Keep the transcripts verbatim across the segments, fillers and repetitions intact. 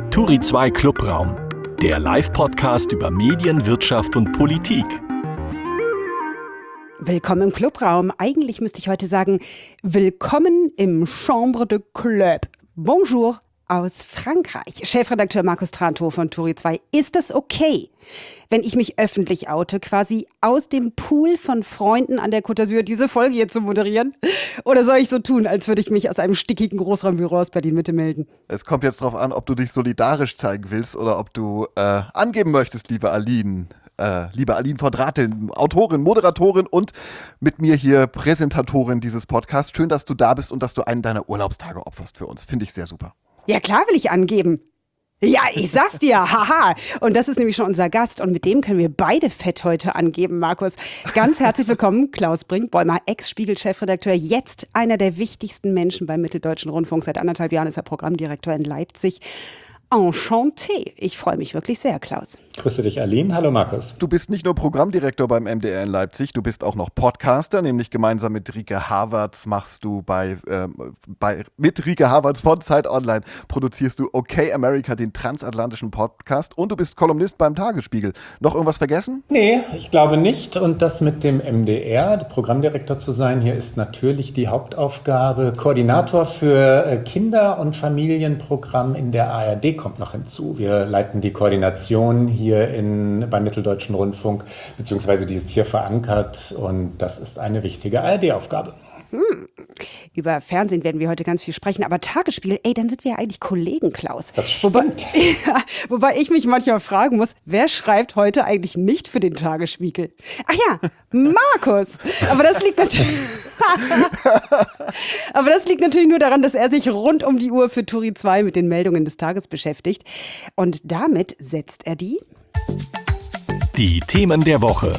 Turi zwei Clubraum, der Live-Podcast über Medien, Wirtschaft und Politik. Willkommen im Clubraum. Eigentlich müsste ich heute sagen, willkommen im Chambre de Club. Bonjour aus Frankreich. Chefredakteur Markus Trantow von Turi zwei. Ist das okay, wenn ich mich öffentlich oute, quasi aus dem Pool von Freunden an der Côte d'Azur diese Folge hier zu moderieren? Oder soll ich so tun, als würde ich mich aus einem stickigen Großraumbüro aus Berlin-Mitte melden? Es kommt jetzt darauf an, ob du dich solidarisch zeigen willst oder ob du äh, angeben möchtest, liebe Aline. Äh, liebe Aline von Drateln, Autorin, Moderatorin und mit mir hier Präsentatorin dieses Podcasts. Schön, dass du da bist und dass du einen deiner Urlaubstage opferst für uns. Finde ich sehr super. Ja, klar will ich angeben. Ja, ich sag's dir, haha. Und das ist nämlich schon unser Gast und mit dem können wir beide fett heute angeben, Markus. Ganz herzlich willkommen, Klaus Brinkbäumer, Ex-Spiegel-Chefredakteur, jetzt einer der wichtigsten Menschen beim Mitteldeutschen Rundfunk. Seit anderthalb Jahren ist er Programmdirektor in Leipzig. Enchanté. Ich freue mich wirklich sehr, Klaus. Grüße dich, Aline. Hallo, Markus. Du bist nicht nur Programmdirektor beim M D R in Leipzig, du bist auch noch Podcaster, nämlich gemeinsam mit Rike Havertz machst du bei, äh, bei mit Rike Havertz von Zeit Online produzierst du Okay America, den transatlantischen Podcast, und du bist Kolumnist beim Tagesspiegel. Noch irgendwas vergessen? Nee, ich glaube nicht. Und das mit dem M D R, Programmdirektor zu sein, hier ist natürlich die Hauptaufgabe. Koordinator für Kinder- und Familienprogramm in der A R D kommt noch hinzu. Wir leiten die Koordination hier in, beim Mitteldeutschen Rundfunk, beziehungsweise die ist hier verankert und das ist eine wichtige A R D-Aufgabe. Hm. Über Fernsehen werden wir heute ganz viel sprechen, aber Tagesspiegel, ey, dann sind wir ja eigentlich Kollegen, Klaus. Das stimmt. Wobei, ja, wobei ich mich manchmal fragen muss, wer schreibt heute eigentlich nicht für den Tagesspiegel? Ach ja, Markus. Aber das liegt natürlich, aber das liegt natürlich nur daran, dass er sich rund um die Uhr für Turi zwei mit den Meldungen des Tages beschäftigt. Und damit setzt er die... Die Themen der Woche.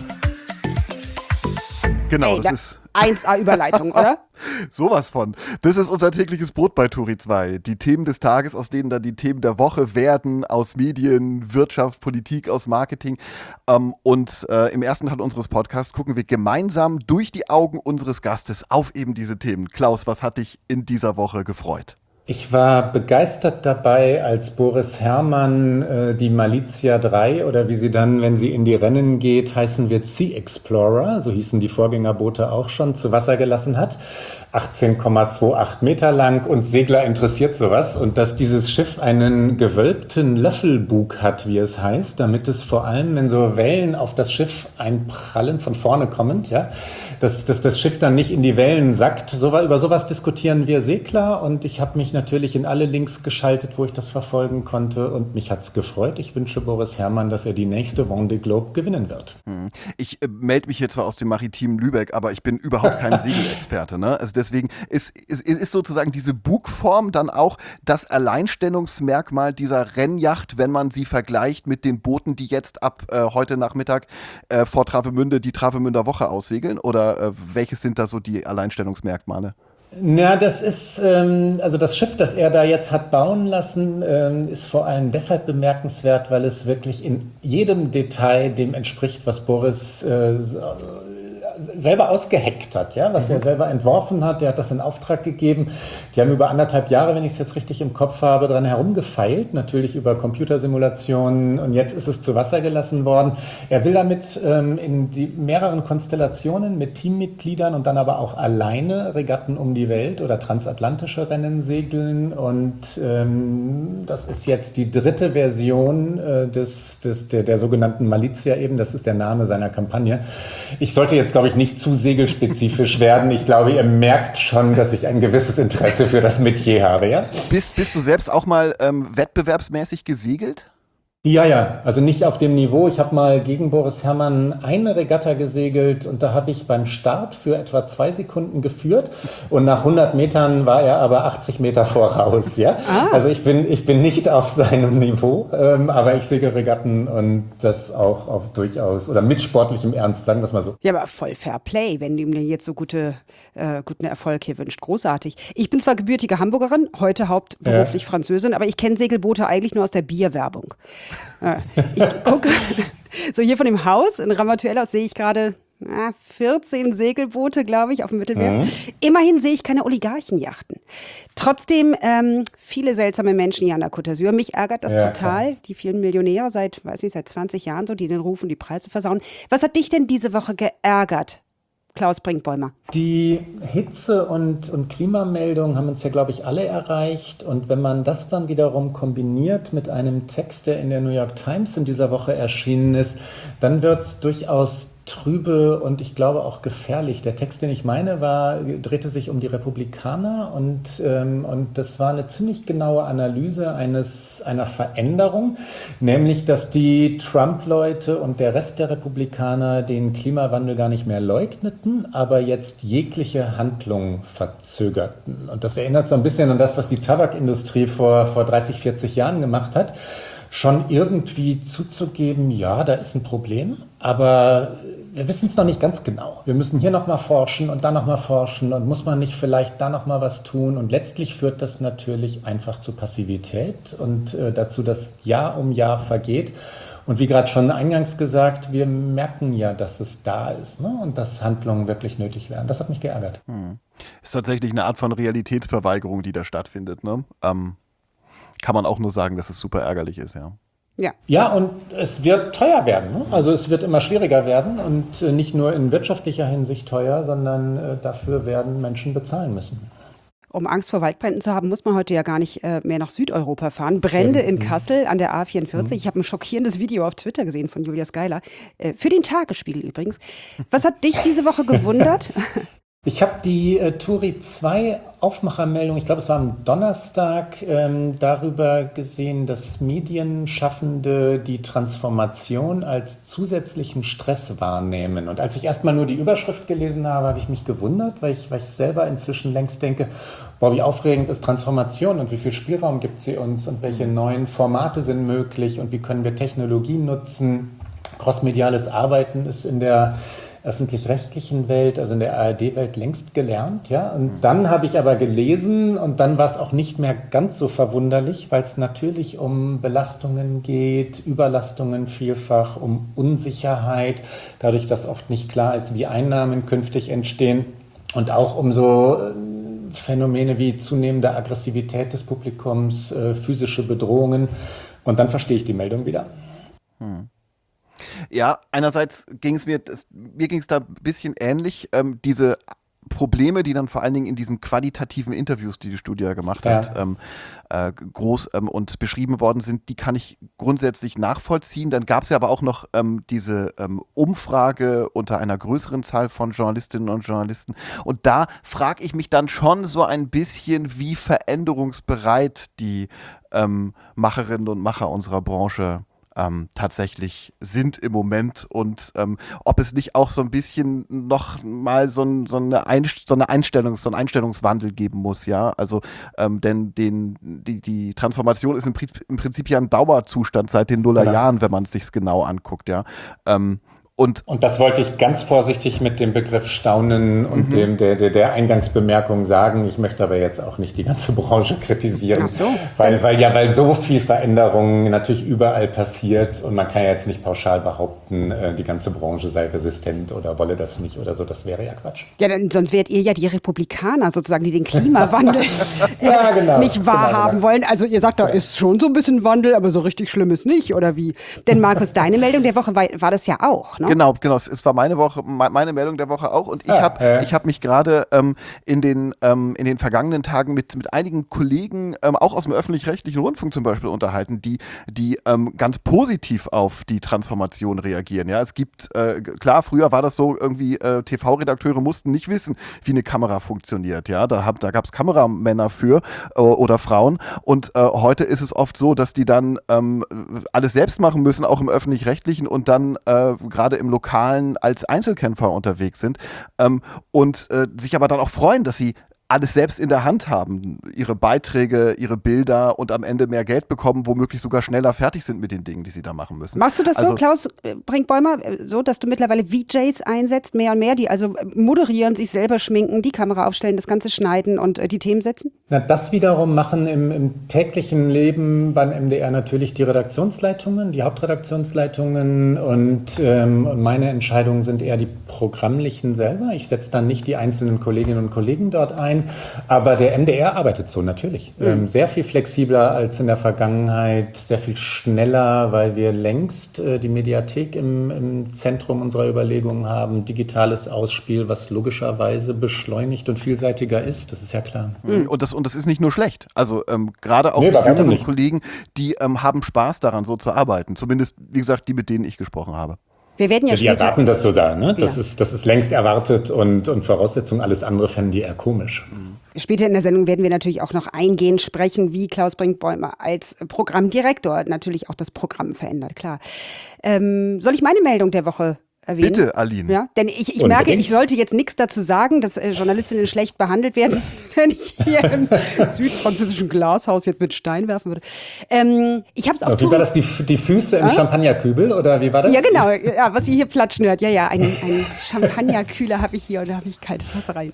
Genau, ey, das ist... eins A Überleitung, oder? Sowas von. Das ist unser tägliches Brot bei Turi zwei. Die Themen des Tages, aus denen dann die Themen der Woche werden, aus Medien, Wirtschaft, Politik, aus Marketing. Ähm, und äh, im ersten Teil unseres Podcasts gucken wir gemeinsam durch die Augen unseres Gastes auf eben diese Themen. Klaus, was hat dich in dieser Woche gefreut? Ich war begeistert dabei, als Boris Herrmann äh, die Malizia drei oder wie sie dann, wenn sie in die Rennen geht, heißen wird Sea Explorer, so hießen die Vorgängerboote auch schon, zu Wasser gelassen hat. achtzehn Komma achtundzwanzig Meter lang und Segler interessiert sowas. Und dass dieses Schiff einen gewölbten Löffelbug hat, wie es heißt, damit es vor allem, wenn so Wellen auf das Schiff einprallen, von vorne kommend, ja, dass, dass das Schiff dann nicht in die Wellen sackt. So, über sowas diskutieren wir Segler und ich habe mich natürlich in alle Links geschaltet, wo ich das verfolgen konnte und mich hat's gefreut. Ich wünsche Boris Herrmann, dass er die nächste Vendée Globe gewinnen wird. Ich äh, melde mich hier zwar aus dem maritimen Lübeck, aber ich bin überhaupt kein Segelexperte, ne? Also deswegen ist, ist, ist sozusagen diese Bugform dann auch das Alleinstellungsmerkmal dieser Rennjacht, wenn man sie vergleicht mit den Booten, die jetzt ab äh, heute Nachmittag äh, vor Travemünde die Travemünder Woche aussegeln? Oder äh, welches sind da so die Alleinstellungsmerkmale? Na, das ist, ähm, also das Schiff, das er da jetzt hat bauen lassen, ähm, ist vor allem deshalb bemerkenswert, weil es wirklich in jedem Detail dem entspricht, was Boris äh, selber ausgeheckt hat, ja, was mhm. er selber entworfen hat. Der hat das in Auftrag gegeben. Die haben über anderthalb Jahre, wenn ich es jetzt richtig im Kopf habe, dran herumgefeilt, natürlich über Computersimulationen, und jetzt ist es zu Wasser gelassen worden. Er will damit ähm, in die mehreren Konstellationen mit Teammitgliedern und dann aber auch alleine Regatten um die Welt oder transatlantische Rennen segeln, und ähm, das ist jetzt die dritte Version äh, des, des, der, der sogenannten Malizia eben, das ist der Name seiner Kampagne. Ich sollte jetzt, glaube ich, nicht zu segelspezifisch werden. Ich glaube, ihr merkt schon, dass ich ein gewisses Interesse für das Metier habe, ja? Bist, bist du selbst auch mal ähm, wettbewerbsmäßig gesegelt? Ja, ja, also nicht auf dem Niveau. Ich habe mal gegen Boris Herrmann eine Regatta gesegelt und da habe ich beim Start für etwa zwei Sekunden geführt und nach hundert Metern war er aber achtzig Meter voraus. Ja? Ah. Also ich bin, ich bin nicht auf seinem Niveau, ähm, aber ich segel Regatten und das auch auf durchaus oder mit sportlichem Ernst, sagen wir es mal so. Ja, aber voll Fair Play, wenn du ihm denn jetzt so gute, äh, guten Erfolg hier wünscht. Großartig. Ich bin zwar gebürtige Hamburgerin, heute hauptberuflich ja. Französin, aber ich kenne Segelboote eigentlich nur aus der Bierwerbung. Ich gucke so hier von dem Haus in Ramatuelle aus, sehe ich gerade Na, vierzehn Segelboote, glaube ich, auf dem Mittelmeer. Mhm. Immerhin sehe ich keine Oligarchenjachten. Trotzdem ähm, viele seltsame Menschen hier an der Côte d'Azur. Mich ärgert das Ja, total. klar. Die vielen Millionäre seit, weiß nicht, seit zwanzig Jahren so, die den rufen, die Preise versauen. Was hat dich denn diese Woche geärgert, Klaus Brinkbäumer? Die Hitze- und, und Klimameldungen haben uns ja, glaube ich, alle erreicht. Und wenn man das dann wiederum kombiniert mit einem Text, der in der New York Times in dieser Woche erschienen ist, dann wird es durchaus trübe und ich glaube auch gefährlich. Der Text, den ich meine, war, drehte sich um die Republikaner und, ähm, und das war eine ziemlich genaue Analyse eines, einer Veränderung, nämlich, dass die Trump-Leute und der Rest der Republikaner den Klimawandel gar nicht mehr leugneten, aber jetzt jegliche Handlung verzögerten. Und das erinnert so ein bisschen an das, was die Tabakindustrie vor, vor dreißig, vierzig Jahren gemacht hat. Schon irgendwie zuzugeben, ja, da ist ein Problem, aber wir wissen es noch nicht ganz genau. Wir müssen hier nochmal forschen und da nochmal forschen und muss man nicht vielleicht da nochmal was tun? Und letztlich führt das natürlich einfach zu Passivität und äh, dazu, dass Jahr um Jahr vergeht. Und wie gerade schon eingangs gesagt, wir merken ja, dass es da ist, ne? Und dass Handlungen wirklich nötig werden. Das hat mich geärgert. Hm. Ist tatsächlich eine Art von Realitätsverweigerung, die da stattfindet, ne? Ähm. Kann man auch nur sagen, dass es super ärgerlich ist, ja. Ja. Ja, und es wird teuer werden. Ne? Also es wird immer schwieriger werden und äh, nicht nur in wirtschaftlicher Hinsicht teuer, sondern äh, dafür werden Menschen bezahlen müssen. Um Angst vor Waldbränden zu haben, muss man heute ja gar nicht äh, mehr nach Südeuropa fahren. Brände in Kassel an der A vierundvierzig. Ich habe ein schockierendes Video auf Twitter gesehen von Julia Schuyler. Äh, für den Tagesspiegel übrigens. Was hat dich diese Woche gewundert? Ich habe die äh, Turi zwei Aufmachermeldung, ich glaube es war am Donnerstag, ähm, darüber gesehen, dass Medienschaffende die Transformation als zusätzlichen Stress wahrnehmen. Und als ich erstmal nur die Überschrift gelesen habe, habe ich mich gewundert, weil ich, weil ich selber inzwischen längst denke, boah, wie aufregend ist Transformation und wie viel Spielraum gibt sie uns und welche neuen Formate sind möglich und wie können wir Technologie nutzen. Crossmediales Arbeiten ist in der öffentlich-rechtlichen Welt, also in der A R D-Welt längst gelernt, ja. Und dann habe ich aber gelesen und dann war es auch nicht mehr ganz so verwunderlich, weil es natürlich um Belastungen geht, Überlastungen vielfach, um Unsicherheit, dadurch, dass oft nicht klar ist, wie Einnahmen künftig entstehen und auch um so Phänomene wie zunehmende Aggressivität des Publikums, äh, physische Bedrohungen. Und dann verstehe ich die Meldung wieder. Hm. Ja, einerseits ging es mir, das, mir ging es da ein bisschen ähnlich. Ähm, diese Probleme, die dann vor allen Dingen in diesen qualitativen Interviews, die die Studie ja gemacht Ja. hat, ähm, äh, groß ähm, und beschrieben worden sind, die kann ich grundsätzlich nachvollziehen. Dann gab es ja aber auch noch ähm, diese ähm, Umfrage unter einer größeren Zahl von Journalistinnen und Journalisten. Und da frage ich mich dann schon so ein bisschen, wie veränderungsbereit die ähm, Macherinnen und Macher unserer Branche Ähm, tatsächlich sind im Moment und ähm, ob es nicht auch so ein bisschen noch mal so, ein, so, eine, Einst- so, eine Einstellung, so einen Einstellungswandel geben muss, ja, also ähm, denn den, die, die Transformation ist im, Pri- im Prinzip ja ein Dauerzustand seit den Nullerjahren, Ja. wenn man es sich genau anguckt, ja. Ähm, Und, Und das wollte ich ganz vorsichtig mit dem Begriff Staunen und Mhm. dem der, der, der Eingangsbemerkung sagen. Ich möchte aber jetzt auch nicht die ganze Branche kritisieren, Ach so. weil, weil ja, weil so viel Veränderung natürlich überall passiert und man kann ja jetzt nicht pauschal behaupten, äh, die ganze Branche sei resistent oder wolle das nicht oder so. Das wäre ja Quatsch. Ja, dann, sonst wärt ihr ja die Republikaner sozusagen, die den Klimawandel Ja, genau. nicht wahrhaben Genau, wollen. Also ihr sagt, da ist schon so ein bisschen Wandel, aber so richtig schlimm ist nicht, oder wie? Denn Markus, deine Meldung der Woche war, war das ja auch, ne? Genau, genau. Es es war meine Woche, me- meine Meldung der Woche auch. Und ich Ah, habe äh. ich hab mich gerade ähm, in, den, ähm, in den vergangenen Tagen mit, mit einigen Kollegen, ähm, auch aus dem öffentlich-rechtlichen Rundfunk zum Beispiel, unterhalten, die, die ähm, ganz positiv auf die Transformation reagieren. Ja, es gibt, äh, klar, früher war das so, irgendwie äh, T V-Redakteure mussten nicht wissen, wie eine Kamera funktioniert. Ja, da, hab, da gab es Kameramänner für äh, oder Frauen. Und äh, heute ist es oft so, dass die dann ähm, alles selbst machen müssen, auch im öffentlich-rechtlichen und dann äh, gerade im Lokalen als Einzelkämpfer unterwegs sind ähm, und äh, sich aber dann auch freuen, dass sie alles selbst in der Hand haben, ihre Beiträge, ihre Bilder und am Ende mehr Geld bekommen, womöglich sogar schneller fertig sind mit den Dingen, die sie da machen müssen. Machst du das also, so, Klaus Brinkbäumer, so, dass du mittlerweile V Js einsetzt, mehr und mehr, die also moderieren, sich selber schminken, die Kamera aufstellen, das Ganze schneiden und äh, die Themen setzen? Na, das wiederum machen im, im täglichen Leben beim M D R natürlich die Redaktionsleitungen, die Hauptredaktionsleitungen und, ähm, und meine Entscheidungen sind eher die programmlichen selber. Ich setze dann nicht die einzelnen Kolleginnen und Kollegen dort ein, aber der M D R arbeitet so natürlich. Mhm. Ähm, sehr viel flexibler als in der Vergangenheit, sehr viel schneller, weil wir längst äh, die Mediathek im, im Zentrum unserer Überlegungen haben, digitales Ausspiel, was logischerweise beschleunigt und vielseitiger ist, das ist ja klar. Mhm. Und das Und das ist nicht nur schlecht. Also ähm, gerade auch nee, die jüngeren nicht. Kollegen, die ähm, haben Spaß daran, so zu arbeiten. Zumindest, wie gesagt, die, mit denen ich gesprochen habe. Wir werden ja, ja die später erwarten das so da. Ne? Das, ja. ist, das ist längst erwartet und, und Voraussetzung. Alles andere fänden die eher komisch. Später in der Sendung werden wir natürlich auch noch eingehend sprechen, wie Klaus Brinkbäumer als Programmdirektor natürlich auch das Programm verändert, klar. Ähm, soll ich meine Meldung der Woche erwähnen? Bitte, Aline. Ja, denn ich, ich merke, ich sollte jetzt nichts dazu sagen, dass äh, Journalistinnen schlecht behandelt werden, wenn ich hier im südfranzösischen Glashaus jetzt mit Stein werfen würde. Ähm, ich habe es auf Wie Touri- war das, die, die Füße im äh? Champagnerkübel oder wie war das? Ja, genau, ja, was ihr hier platschen hört. Ja, ja, einen, einen Champagnerkühler habe ich hier und da habe ich kaltes Wasser rein.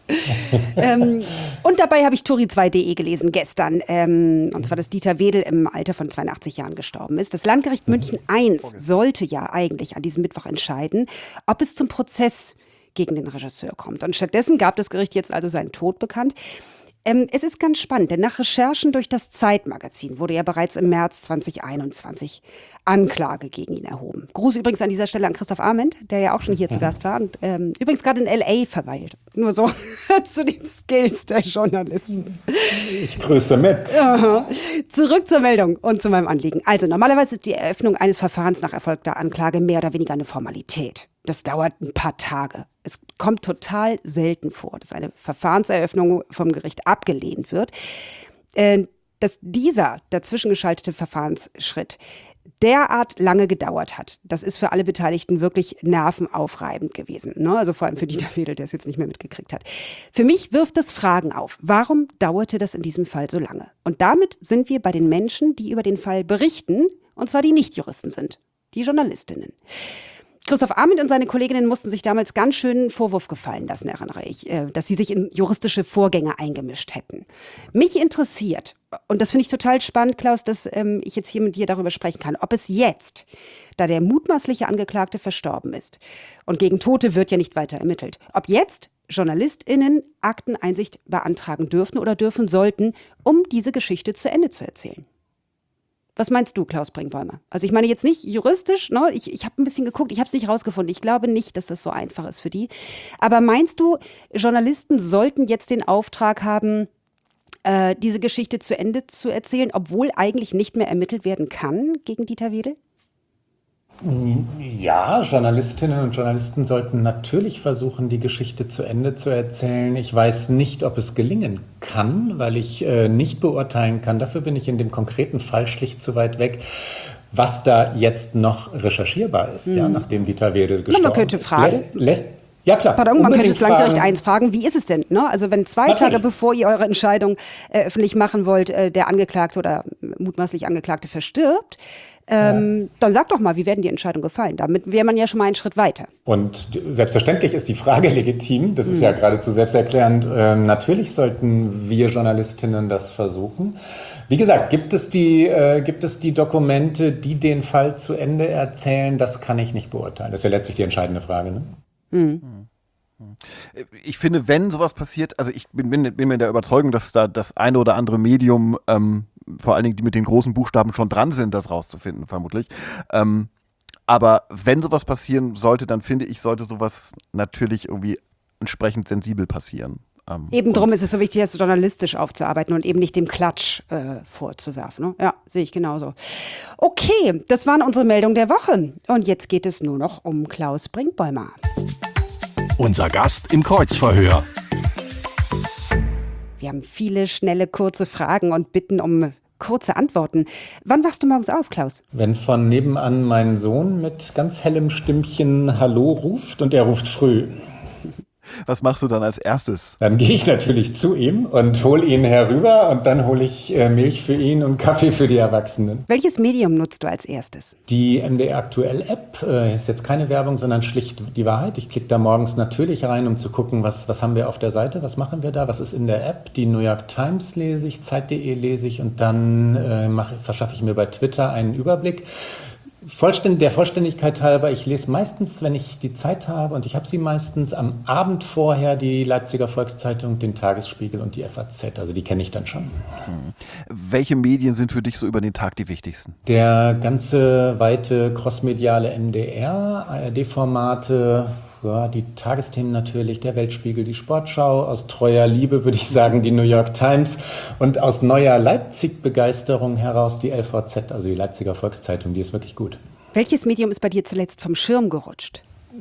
ähm, und dabei habe ich Tori zwei punkt de gelesen gestern. Ähm, und zwar, dass Dieter Wedel im Alter von zweiundachtzig Jahren gestorben ist. Das Landgericht München eins sollte ja eigentlich an diesem Mittwoch entscheiden, ob es zum Prozess gegen den Regisseur kommt. Und stattdessen gab das Gericht jetzt also seinen Tod bekannt. Ähm, es ist ganz spannend, denn nach Recherchen durch das Zeitmagazin wurde ja bereits im März zwanzig einundzwanzig Anklage gegen ihn erhoben. Gruß übrigens an dieser Stelle an Christoph Arment, der ja auch schon hier zu Gast war und ähm, übrigens gerade in L A verweilt. Nur so zu den Skills der Journalisten. Ich grüße mit. Aha. Zurück zur Meldung und zu meinem Anliegen. Also normalerweise ist die Eröffnung eines Verfahrens nach erfolgter Anklage mehr oder weniger eine Formalität. Das dauert ein paar Tage. Es kommt total selten vor, dass eine Verfahrenseröffnung vom Gericht abgelehnt wird. Äh, dass dieser dazwischen geschaltete Verfahrensschritt derart lange gedauert hat, das ist für alle Beteiligten wirklich nervenaufreibend gewesen. Ne? Also vor allem für Dieter Wedel, der es jetzt nicht mehr mitgekriegt hat. Für mich wirft es Fragen auf. Warum dauerte das in diesem Fall so lange? Und damit sind wir bei den Menschen, die über den Fall berichten, und zwar die Nicht-Juristen sind, die Journalistinnen. Christoph Arment und seine Kolleginnen mussten sich damals ganz schön einen Vorwurf gefallen lassen, erinnere ich, dass sie sich in juristische Vorgänge eingemischt hätten. Mich interessiert, und das finde ich total spannend, Klaus, dass ähm, ich jetzt hier mit dir darüber sprechen kann, ob es jetzt, da der mutmaßliche Angeklagte verstorben ist und gegen Tote wird ja nicht weiter ermittelt, ob jetzt JournalistInnen Akteneinsicht beantragen dürfen oder dürfen sollten, um diese Geschichte zu Ende zu erzählen. Was meinst du, Klaus Brinkbäumer? Also ich meine jetzt nicht juristisch, ne? ich, ich habe ein bisschen geguckt, ich habe es nicht rausgefunden. Ich glaube nicht, dass das so einfach ist für die. Aber meinst du, Journalisten sollten jetzt den Auftrag haben, äh, diese Geschichte zu Ende zu erzählen, obwohl eigentlich nicht mehr ermittelt werden kann gegen Dieter Wedel? Ja, Journalistinnen und Journalisten sollten natürlich versuchen, die Geschichte zu Ende zu erzählen. Ich weiß nicht, ob es gelingen kann, weil ich äh, nicht beurteilen kann. Dafür bin ich in dem konkreten Fall schlicht zu weit weg, was da jetzt noch recherchierbar ist, mhm. ja, nachdem Dieter Wedel gestorben ist. Man könnte fragen. Lässt, lässt, ja, klar. Pardon, man könnte das Landgericht fragen. eins fragen, wie ist es denn? Ne? Also wenn zwei Natürlich. Tage bevor ihr eure Entscheidung äh, öffentlich machen wollt, äh, der Angeklagte oder mutmaßlich Angeklagte verstirbt, Ähm, ja. dann sag doch mal, wie werden die Entscheidungen gefallen? Damit wäre man ja schon mal einen Schritt weiter. Und selbstverständlich ist die Frage legitim, das ist mhm. ja geradezu selbsterklärend. Ähm, natürlich sollten wir Journalistinnen das versuchen. Wie gesagt, gibt es die, äh, gibt es die Dokumente, die den Fall zu Ende erzählen? Das kann ich nicht beurteilen. Das ist ja letztlich die entscheidende Frage. Ne? Mhm. Ich finde, wenn sowas passiert, also ich bin, bin, bin mir der Überzeugung, dass da das eine oder andere Medium, ähm, vor allen Dingen die mit den großen Buchstaben schon dran sind, das rauszufinden, vermutlich. Ähm, aber wenn sowas passieren sollte, dann finde ich, sollte sowas natürlich irgendwie entsprechend sensibel passieren. Ähm, eben drum ist es so wichtig, das journalistisch aufzuarbeiten und eben nicht dem Klatsch äh, vorzuwerfen. Ne? Ja, sehe ich genauso. Okay, das waren unsere Meldungen der Woche. Und jetzt geht es nur noch um Klaus Brinkbäumer. Unser Gast im Kreuzverhör. Wir haben viele, schnelle, kurze Fragen und bitten um kurze Antworten. Wann wachst du morgens auf, Klaus? Wenn von nebenan mein Sohn mit ganz hellem Stimmchen Hallo ruft und er ruft früh. Was machst du dann als erstes? Dann gehe ich natürlich zu ihm und hole ihn herüber und dann hole ich äh, Milch für ihn und Kaffee für die Erwachsenen. Welches Medium nutzt du als erstes? Die M D R Aktuell-App äh, ist jetzt keine Werbung, sondern schlicht die Wahrheit. Ich klicke da morgens natürlich rein, um zu gucken, was, was haben wir auf der Seite, was machen wir da, was ist in der App. Die New York Times lese ich, Zeit punkt de lese ich und dann äh, mache, verschaffe ich mir bei Twitter einen Überblick. Vollständ, der Vollständigkeit halber, ich lese meistens, wenn ich die Zeit habe, und ich habe sie meistens am Abend vorher, die Leipziger Volkszeitung, den Tagesspiegel und die F A Z. Also die kenne ich dann schon. Hm. Welche Medien sind für dich so über den Tag die wichtigsten? Der ganze weite crossmediale M D R, A R D-Formate, ja, die Tagesthemen natürlich, der Weltspiegel, die Sportschau, aus treuer Liebe würde ich sagen die New York Times und aus neuer Leipzig-Begeisterung heraus die L V Z, also die Leipziger Volkszeitung, die ist wirklich gut. Welches Medium ist bei dir zuletzt vom Schirm gerutscht?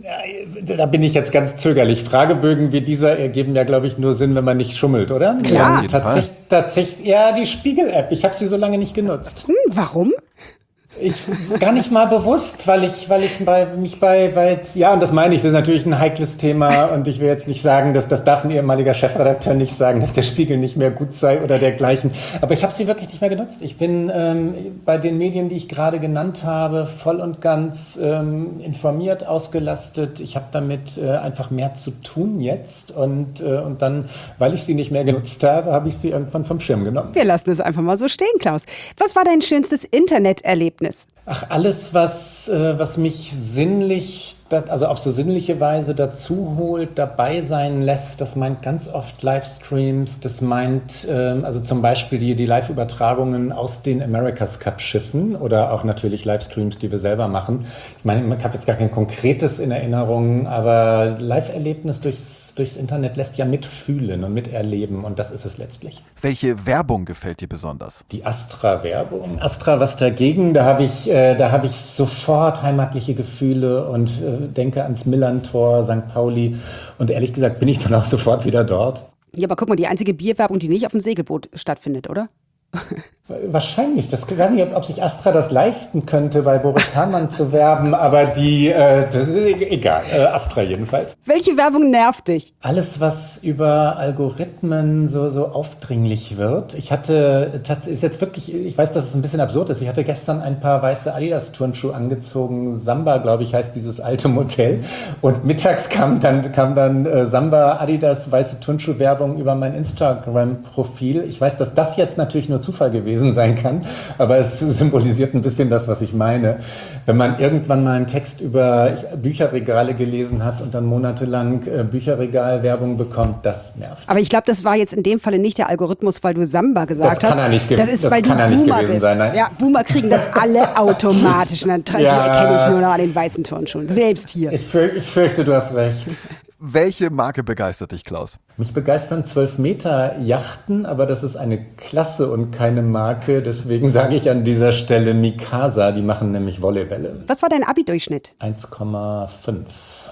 Ja, da bin ich jetzt ganz zögerlich. Fragebögen wie dieser ergeben ja, glaube ich, nur Sinn, wenn man nicht schummelt, oder? Klar. Ja, tatsächlich, tatsächlich, ja, die Spiegel-App, ich habe sie so lange nicht genutzt. Hm, warum? Ich gar nicht mal bewusst, weil ich, weil ich bei, mich bei, bei, ja, und das meine ich, das ist natürlich ein heikles Thema und ich will jetzt nicht sagen, dass das darf ein ehemaliger Chefredakteur nicht sagen, dass der Spiegel nicht mehr gut sei oder dergleichen. Aber ich habe sie wirklich nicht mehr genutzt. Ich bin ähm, bei den Medien, die ich gerade genannt habe, voll und ganz ähm, informiert, ausgelastet. Ich habe damit äh, einfach mehr zu tun jetzt und, äh, und dann, weil ich sie nicht mehr genutzt habe, habe ich sie irgendwann vom Schirm genommen. Wir lassen es einfach mal so stehen, Klaus. Was war dein schönstes Interneterlebnis? Ach, alles, was, äh, was mich sinnlich, dat, also auf so sinnliche Weise dazu holt, dabei sein lässt, das meint ganz oft Livestreams, das meint ähm, also zum Beispiel die, die Live-Übertragungen aus den America's Cup-Schiffen oder auch natürlich Livestreams, die wir selber machen. Ich meine, ich habe jetzt gar kein konkretes in Erinnerung, aber Live-Erlebnis durchs, durchs Internet lässt ja mitfühlen und miterleben und das ist es letztlich. Welche Werbung gefällt dir besonders? Die Astra-Werbung. Astra, was dagegen? Da habe ich, äh, da habe ich sofort heimatliche Gefühle und äh, denke ans Millerntor, Sankt Pauli. Und ehrlich gesagt bin ich dann auch sofort wieder dort. Ja, aber guck mal, die einzige Bierwerbung, die nicht auf dem Segelboot stattfindet, oder? Wahrscheinlich. Das, ich weiß nicht, ob, ob sich Astra das leisten könnte, bei Boris Herrmann zu werben, aber die, äh, das ist egal. Äh, Astra jedenfalls. Welche Werbung nervt dich? Alles, was über Algorithmen so, so aufdringlich wird. Ich hatte, ist jetzt wirklich, ich weiß, dass es ein bisschen absurd ist. Ich hatte gestern ein paar weiße Adidas-Turnschuhe angezogen. Samba, glaube ich, heißt dieses alte Modell. Und mittags kam dann, kam dann äh, Samba, Adidas, weiße Turnschuh-Werbung über mein Instagram-Profil. Ich weiß, dass das jetzt natürlich nur Zufall gewesen sein kann, aber es symbolisiert ein bisschen das, was ich meine. Wenn man irgendwann mal einen Text über Bücherregale gelesen hat und dann monatelang äh, Bücherregalwerbung bekommt, das nervt. Aber ich glaube, das war jetzt in dem Falle nicht der Algorithmus, weil du Samba gesagt hast. Das kann er nicht gewesen Das ist, das weil kann du er nicht Boomer gewesen bist. sein, nein. Ja, Boomer kriegen das alle automatisch. Und dann ja. Die erkenne ich nur noch an den weißen Turnschuhen. Selbst hier. Ich, für, ich fürchte, du hast recht. Welche Marke begeistert dich, Klaus? Mich begeistern zwölf Meter Yachten, aber das ist eine Klasse und keine Marke. Deswegen sage ich an dieser Stelle Mikasa, die machen nämlich Volleybälle. Was war dein Abi-Durchschnitt? eins Komma fünf.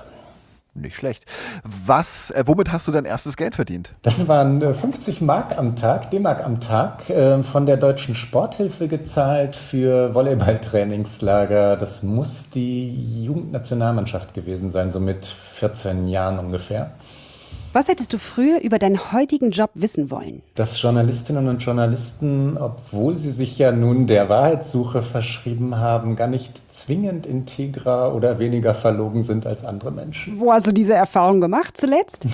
Nicht schlecht. Was, äh, womit hast du dein erstes Geld verdient? Das waren äh, fünfzig Mark am Tag, D-Mark am Tag, äh, von der Deutschen Sporthilfe gezahlt für Volleyballtrainingslager. Das muss die Jugendnationalmannschaft gewesen sein, so mit vierzehn Jahren ungefähr. Was hättest du früher über deinen heutigen Job wissen wollen? Dass Journalistinnen und Journalisten, obwohl sie sich ja nun der Wahrheitssuche verschrieben haben, gar nicht zwingend integrer oder weniger verlogen sind als andere Menschen. Wo hast du diese Erfahrung gemacht zuletzt?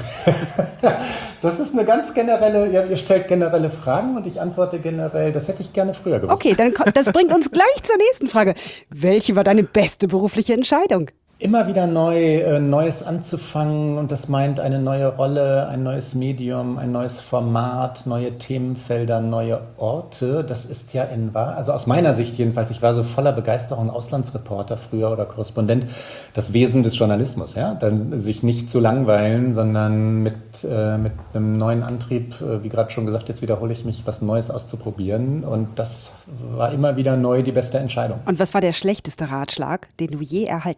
Das ist eine ganz generelle, ja, ihr stellt generelle Fragen und ich antworte generell, das hätte ich gerne früher gewusst. Okay, dann das bringt uns gleich zur nächsten Frage. Welche war deine beste berufliche Entscheidung? Immer wieder neu, äh, Neues anzufangen und das meint eine neue Rolle, ein neues Medium, ein neues Format, neue Themenfelder, neue Orte. Das ist ja in wahr, also aus meiner Sicht jedenfalls, ich war so voller Begeisterung, Auslandsreporter früher oder Korrespondent, das Wesen des Journalismus, ja, dann sich nicht zu langweilen, sondern mit, äh, mit einem neuen Antrieb, äh, wie gerade schon gesagt, jetzt wiederhole ich mich, was Neues auszuprobieren und das war immer wieder neu die beste Entscheidung. Und was war der schlechteste Ratschlag, den du je erhalten hast?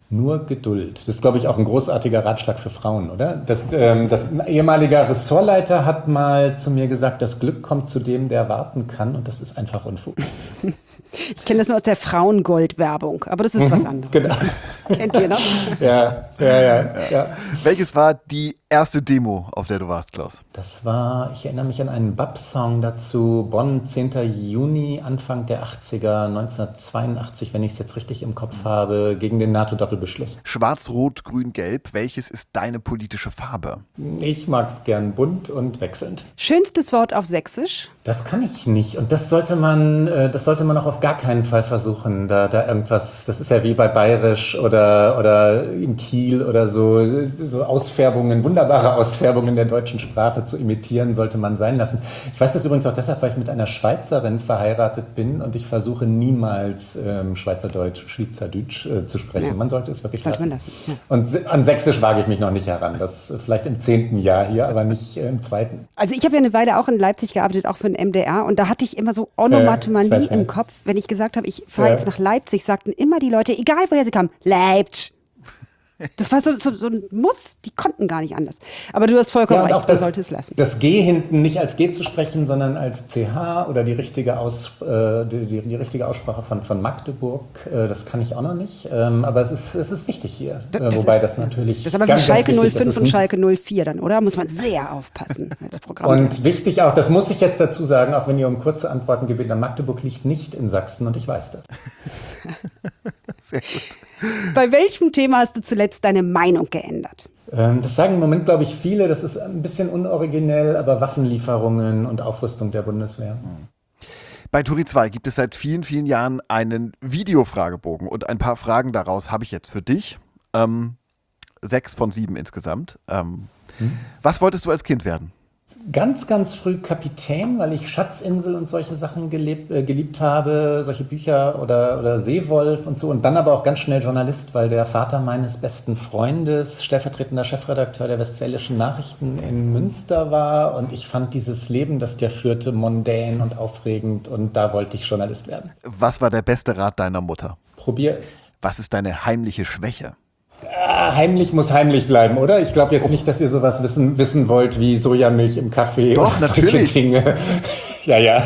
Nur Geduld. Das ist, glaube ich, auch ein großartiger Ratschlag für Frauen, oder? Das, ähm, das ein ehemaliger Ressortleiter hat mal zu mir gesagt, das Glück kommt zu dem, der warten kann, und das ist einfach Unfug. Ich kenne das nur aus der Frauengold-Werbung, aber das ist mhm, was anderes. Genau. Kennt ihr noch? Ja, ja, ja, ja. Welches war die erste Demo, auf der du warst, Klaus? Das war, ich erinnere mich an einen Bab-Song dazu, Bonn, zehnten Juni, Anfang der achtziger, neunzehnhundertzweiundachtzig, wenn ich es jetzt richtig im Kopf habe, gegen den NATO-Doppelbeschluss. Schwarz, Rot, Grün, Gelb, welches ist deine politische Farbe? Ich mag es gern bunt und wechselnd. Schönstes Wort auf Sächsisch? Das kann ich nicht, und das sollte man, das sollte man auch auf gar keinen Fall versuchen, da, da irgendwas, das ist ja wie bei Bayerisch oder, oder in Kiel oder so, so Ausfärbungen, wunderbare Ausfärbungen der deutschen Sprache zu imitieren, sollte man sein lassen. Ich weiß das übrigens auch deshalb, weil ich mit einer Schweizerin verheiratet bin und ich versuche niemals ähm, Schweizerdeutsch, Schweizerdeutsch äh, zu sprechen. Ja. Man sollte es wirklich sollte lassen. Man lassen. Ja. Und an Sächsisch wage ich mich noch nicht heran, das vielleicht im zehnten Jahr hier, aber nicht äh, im zweiten. Also ich habe ja eine Weile auch in Leipzig gearbeitet, auch für den M D R, und da hatte ich immer so Onomatoponie äh, im Kopf. Wenn ich gesagt habe, ich fahre ja. jetzt nach Leipzig, sagten immer die Leute, egal woher sie kamen, Leipzig. Das war so, so, so ein Muss, die konnten gar nicht anders. Aber du hast vollkommen ja, recht, man sollte es lassen. Das G hinten nicht als G zu sprechen, sondern als C H oder die richtige, Aus, äh, die, die, die richtige Aussprache von, von Magdeburg, äh, das kann ich auch noch nicht. Ähm, aber es ist, es ist wichtig hier, das, äh, das wobei ist, das natürlich Das ist aber ganz, wie Schalke ganz null wichtig, fünf und Schalke null vier dann, oder? Muss man sehr aufpassen als Programm. Und wichtig auch, das muss ich jetzt dazu sagen, auch wenn ihr um kurze Antworten gebeten habt, Magdeburg liegt nicht in Sachsen und ich weiß das. Sehr gut. Bei welchem Thema hast du zuletzt deine Meinung geändert? Ähm, das sagen im Moment, glaube ich, viele. Das ist ein bisschen unoriginell, aber Waffenlieferungen und Aufrüstung der Bundeswehr. Bei Turi zwei gibt es seit vielen, vielen Jahren einen Videofragebogen und ein paar Fragen daraus habe ich jetzt für dich. Ähm, sechs von sieben insgesamt. Ähm, hm? Was wolltest du als Kind werden? Ganz, ganz früh Kapitän, weil ich Schatzinsel und solche Sachen gelebt, äh, geliebt habe, solche Bücher oder, oder Seewolf und so. Und dann aber auch ganz schnell Journalist, weil der Vater meines besten Freundes stellvertretender Chefredakteur der Westfälischen Nachrichten in Münster war. Und ich fand dieses Leben, das der führte, mondän und aufregend. Und da wollte ich Journalist werden. Was war der beste Rat deiner Mutter? Probier es. Was ist deine heimliche Schwäche? Ah, heimlich muss heimlich bleiben, oder? Ich glaube jetzt nicht, dass ihr sowas wissen, wissen wollt wie Sojamilch im Kaffee. Doch, oder natürlich. Dinge. Ja, ja.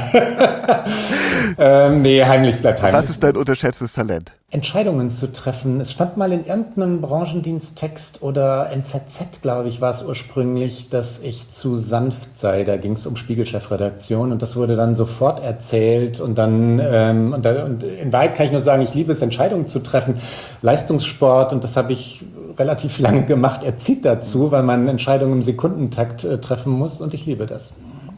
ähm, nee, heimlich bleibt heimlich. Was ist dein unterschätztes Talent? Entscheidungen zu treffen. Es stand mal in irgendeinem Branchendiensttext oder N Z Z, glaube ich, war es ursprünglich, dass ich zu sanft sei. Da ging es um Spiegel-Chefredaktion und das wurde dann sofort erzählt. Und dann ähm, und, da, und in Wahrheit kann ich nur sagen, ich liebe es, Entscheidungen zu treffen. Leistungssport, und das habe ich relativ lange gemacht, erzieht dazu, weil man Entscheidungen im Sekundentakt äh, treffen muss, und ich liebe das.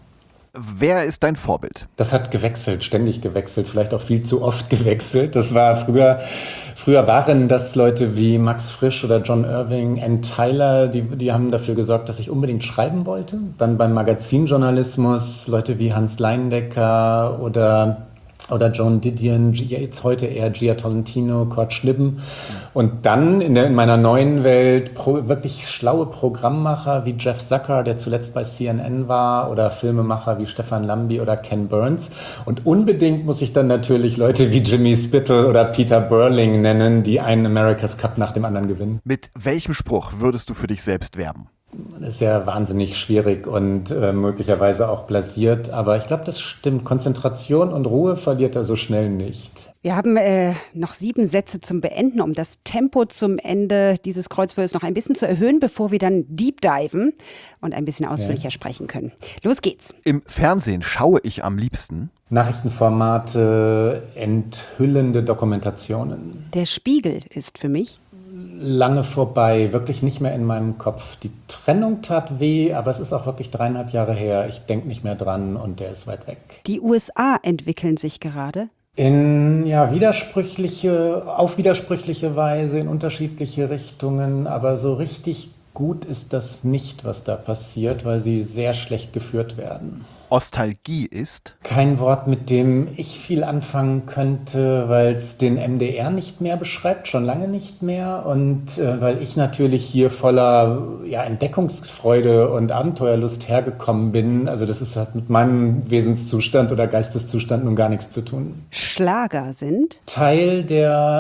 Wer ist dein Vorbild? Das hat gewechselt, ständig gewechselt, vielleicht auch viel zu oft gewechselt. Das war früher, früher waren das Leute wie Max Frisch oder John Irving, Ann Tyler, die, die haben dafür gesorgt, dass ich unbedingt schreiben wollte. Dann beim Magazinjournalismus Leute wie Hans Leindecker oder oder Joan Didion, jetzt heute eher Gia Tolentino, Kurt Schlippen. Und dann in, der, in meiner neuen Welt pro, wirklich schlaue Programmmacher wie Jeff Zucker, der zuletzt bei C N N war, oder Filmemacher wie Stefan Lambi oder Ken Burns. Und unbedingt muss ich dann natürlich Leute wie Jimmy Spittle oder Peter Burling nennen, die einen America's Cup nach dem anderen gewinnen. Mit welchem Spruch würdest du für dich selbst werben? Das ist ja wahnsinnig schwierig und äh, möglicherweise auch blasiert, aber ich glaube, das stimmt. Konzentration und Ruhe verliert er so schnell nicht. Wir haben äh, noch sieben Sätze zum Beenden, um das Tempo zum Ende dieses Kreuzfeuers noch ein bisschen zu erhöhen, bevor wir dann deep diven und ein bisschen ausführlicher ja. sprechen können. Los geht's. Im Fernsehen schaue ich am liebsten Nachrichtenformate, enthüllende Dokumentationen. Der Spiegel ist für mich lange vorbei, wirklich nicht mehr in meinem Kopf. Die Trennung tat weh, aber es ist auch wirklich dreieinhalb Jahre her. Ich denke nicht mehr dran und der ist weit weg. Die U S A entwickeln sich gerade in ja widersprüchliche, auf widersprüchliche Weise, in unterschiedliche Richtungen, aber so richtig gut ist das nicht, was da passiert, weil sie sehr schlecht geführt werden. Ostalgie ist? Kein Wort, mit dem ich viel anfangen könnte, weil es den M D R nicht mehr beschreibt, schon lange nicht mehr. Und äh, weil ich natürlich hier voller ja, Entdeckungsfreude und Abenteuerlust hergekommen bin. Also das ist, hat mit meinem Wesenszustand oder Geisteszustand nun gar nichts zu tun. Schlager sind? Teil der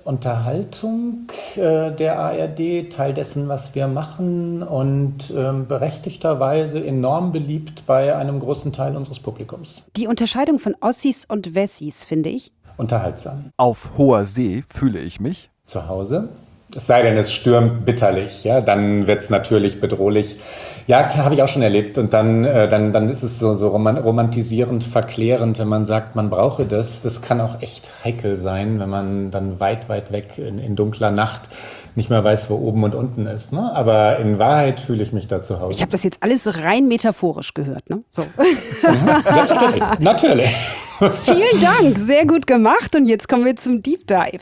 Unterhaltung äh, der A R D, Teil dessen, was wir machen und ähm, berechtigterweise enorm beliebt bei einem großen Teil unseres Publikums. Die Unterscheidung von Ossis und Wessis, finde ich Unterhaltsam. Auf hoher See fühle ich mich Zu Hause. Es sei denn, es stürmt bitterlich, ja, dann wird es natürlich bedrohlich. Ja, habe ich auch schon erlebt. Und dann, äh, dann, dann ist es so, so romantisierend, verklärend, wenn man sagt, man brauche das. Das kann auch echt heikel sein, wenn man dann weit, weit weg in, in dunkler Nacht nicht mehr weiß, wo oben und unten ist. Ne? Aber in Wahrheit fühle ich mich da zu Hause. Ich habe das jetzt alles rein metaphorisch gehört, ne? So. Selbstverständlich, natürlich. Vielen Dank, sehr gut gemacht. Und jetzt kommen wir zum Deep Dive.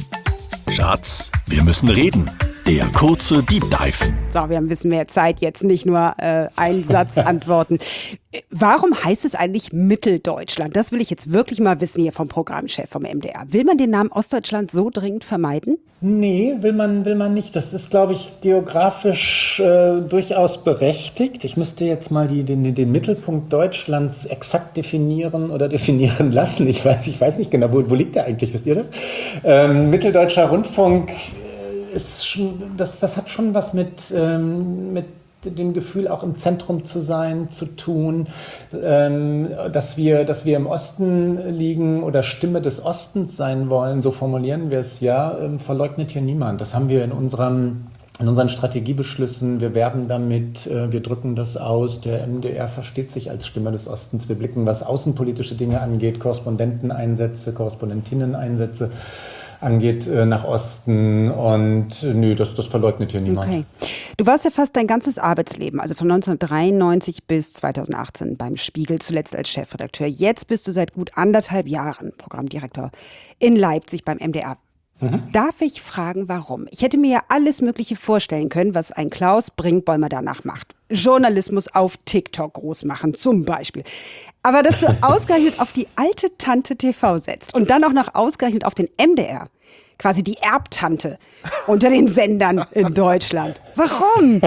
Schatz, wir müssen reden. Der kurze Deep Dive. So, wir haben ein bisschen mehr Zeit jetzt, nicht nur äh, einen Satz antworten. Warum heißt es eigentlich Mitteldeutschland? Das will ich jetzt wirklich mal wissen hier vom Programmchef vom M D R. Will man den Namen Ostdeutschland so dringend vermeiden? Nee, will man, will man nicht. Das ist, glaube ich, geografisch äh, durchaus berechtigt. Ich müsste jetzt mal die, den, den Mittelpunkt Deutschlands exakt definieren oder definieren lassen. Ich weiß, ich weiß nicht genau, wo, wo liegt der eigentlich, wisst ihr das? Ähm, Mitteldeutscher Rundfunk ist schon, das, das hat schon was mit, ähm, mit dem Gefühl, auch im Zentrum zu sein, zu tun, ähm, dass wir, dass wir im Osten liegen oder Stimme des Ostens sein wollen, so formulieren wir es ja, ähm, verleugnet hier niemand. Das haben wir in unserem In unseren Strategiebeschlüssen, wir werben damit, äh, wir drücken das aus. Der M D R versteht sich als Stimme des Ostens. Wir blicken, was außenpolitische Dinge angeht, Korrespondenteneinsätze, Korrespondentinneneinsätze angeht, äh, nach Osten. Und äh, nö, das, das verleugnet hier niemand. Okay. Du warst ja fast dein ganzes Arbeitsleben, also von neunzehnhundertdreiundneunzig bis zweitausendachtzehn beim Spiegel, zuletzt als Chefredakteur. Jetzt bist du seit gut anderthalb Jahren Programmdirektor in Leipzig beim M D R. Mhm. Darf ich fragen, warum? Ich hätte mir ja alles Mögliche vorstellen können, was ein Klaus Brinkbäumer danach macht. Journalismus auf TikTok groß machen, zum Beispiel. Aber dass du ausgerechnet auf die alte Tante T V setzt und dann auch noch ausgerechnet auf den M D R, quasi die Erbtante unter den Sendern in Deutschland. Warum?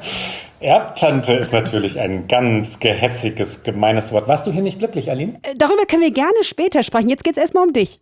Erbtante ist natürlich ein ganz gehässiges, gemeines Wort. Warst du hier nicht glücklich, Aline? Darüber können wir gerne später sprechen. Jetzt geht es erstmal um dich.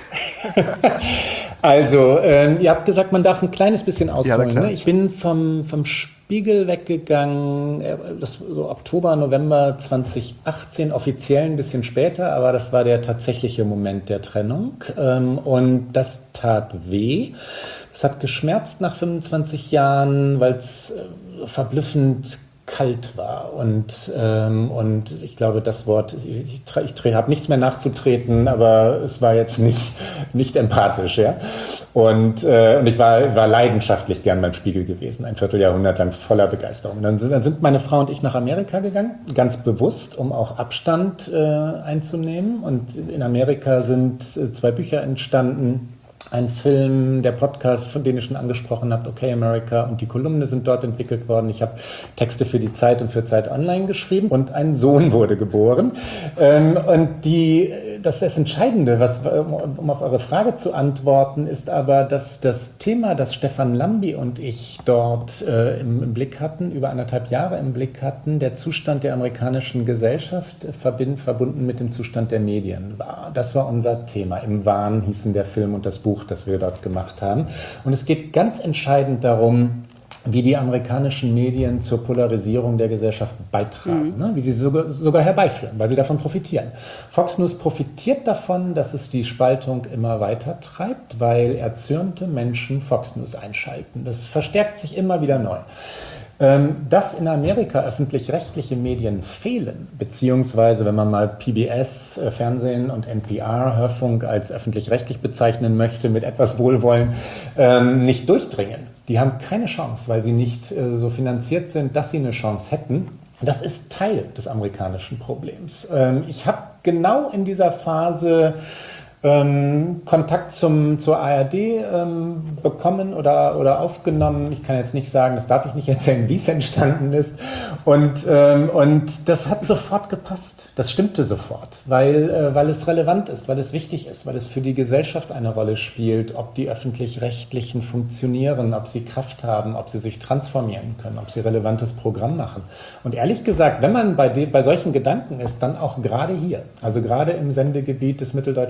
Also, ähm, ihr habt gesagt, man darf ein kleines bisschen ausholen. Ja, ne? Ich bin vom, vom Spiegel weggegangen, äh, das so Oktober, November zweitausendachtzehn, offiziell ein bisschen später, aber das war der tatsächliche Moment der Trennung. Ähm, und das tat weh. Es hat geschmerzt nach fünfundzwanzig Jahren, weil es äh, verblüffend kalt war und, ähm, und ich glaube, das Wort, ich, ich, ich habe nichts mehr nachzutreten, aber es war jetzt nicht, nicht empathisch, ja. Und, äh, und ich war, war leidenschaftlich gern beim Spiegel gewesen, ein Vierteljahrhundert lang voller Begeisterung. Und dann sind, dann sind meine Frau und ich nach Amerika gegangen, ganz bewusst, um auch Abstand äh, einzunehmen. Und in Amerika sind äh, zwei Bücher entstanden. Ein Film, der Podcast, von dem ich schon angesprochen habe, Okay America, und die Kolumne sind dort entwickelt worden. Ich habe Texte für die Zeit und für Zeit Online geschrieben und ein Sohn wurde geboren. Ähm, und die, das, das Entscheidende, was, um auf eure Frage zu antworten, ist aber, dass das Thema, das Stefan Lambi und ich dort äh, im, im Blick hatten, über anderthalb Jahre im Blick hatten, der Zustand der amerikanischen Gesellschaft verbind, verbunden mit dem Zustand der Medien war. Das war unser Thema. Im Wahn hießen der Film und das Buch, das wir dort gemacht haben. Und es geht ganz entscheidend darum, wie die amerikanischen Medien zur Polarisierung der Gesellschaft beitragen, mhm. ne? Wie sie sogar, sogar herbeiführen, weil sie davon profitieren. Fox News profitiert davon, dass es die Spaltung immer weiter treibt, weil erzürnte Menschen Fox News einschalten. Das verstärkt sich immer wieder neu. Dass in Amerika öffentlich-rechtliche Medien fehlen, beziehungsweise wenn man mal P B S, äh, Fernsehen und N P R, Hörfunk als öffentlich-rechtlich bezeichnen möchte, mit etwas Wohlwollen, ähm, nicht durchdringen. Die haben keine Chance, weil sie nicht äh, so finanziert sind, dass sie eine Chance hätten. Das ist Teil des amerikanischen Problems. Ähm, ich habe genau in dieser Phase Ähm, Kontakt zum, zur A R D ähm, bekommen oder, oder aufgenommen. Ich kann jetzt nicht sagen, das darf ich nicht erzählen, wie es entstanden ist. Und, ähm, und das hat sofort gepasst. Das stimmte sofort, weil, äh, weil es relevant ist, weil es wichtig ist, weil es für die Gesellschaft eine Rolle spielt, ob die Öffentlich-Rechtlichen funktionieren, ob sie Kraft haben, ob sie sich transformieren können, ob sie relevantes Programm machen. Und ehrlich gesagt, wenn man bei, de, bei solchen Gedanken ist, dann auch gerade hier, also gerade im Sendegebiet des Mitteldeutschen Rundfunks,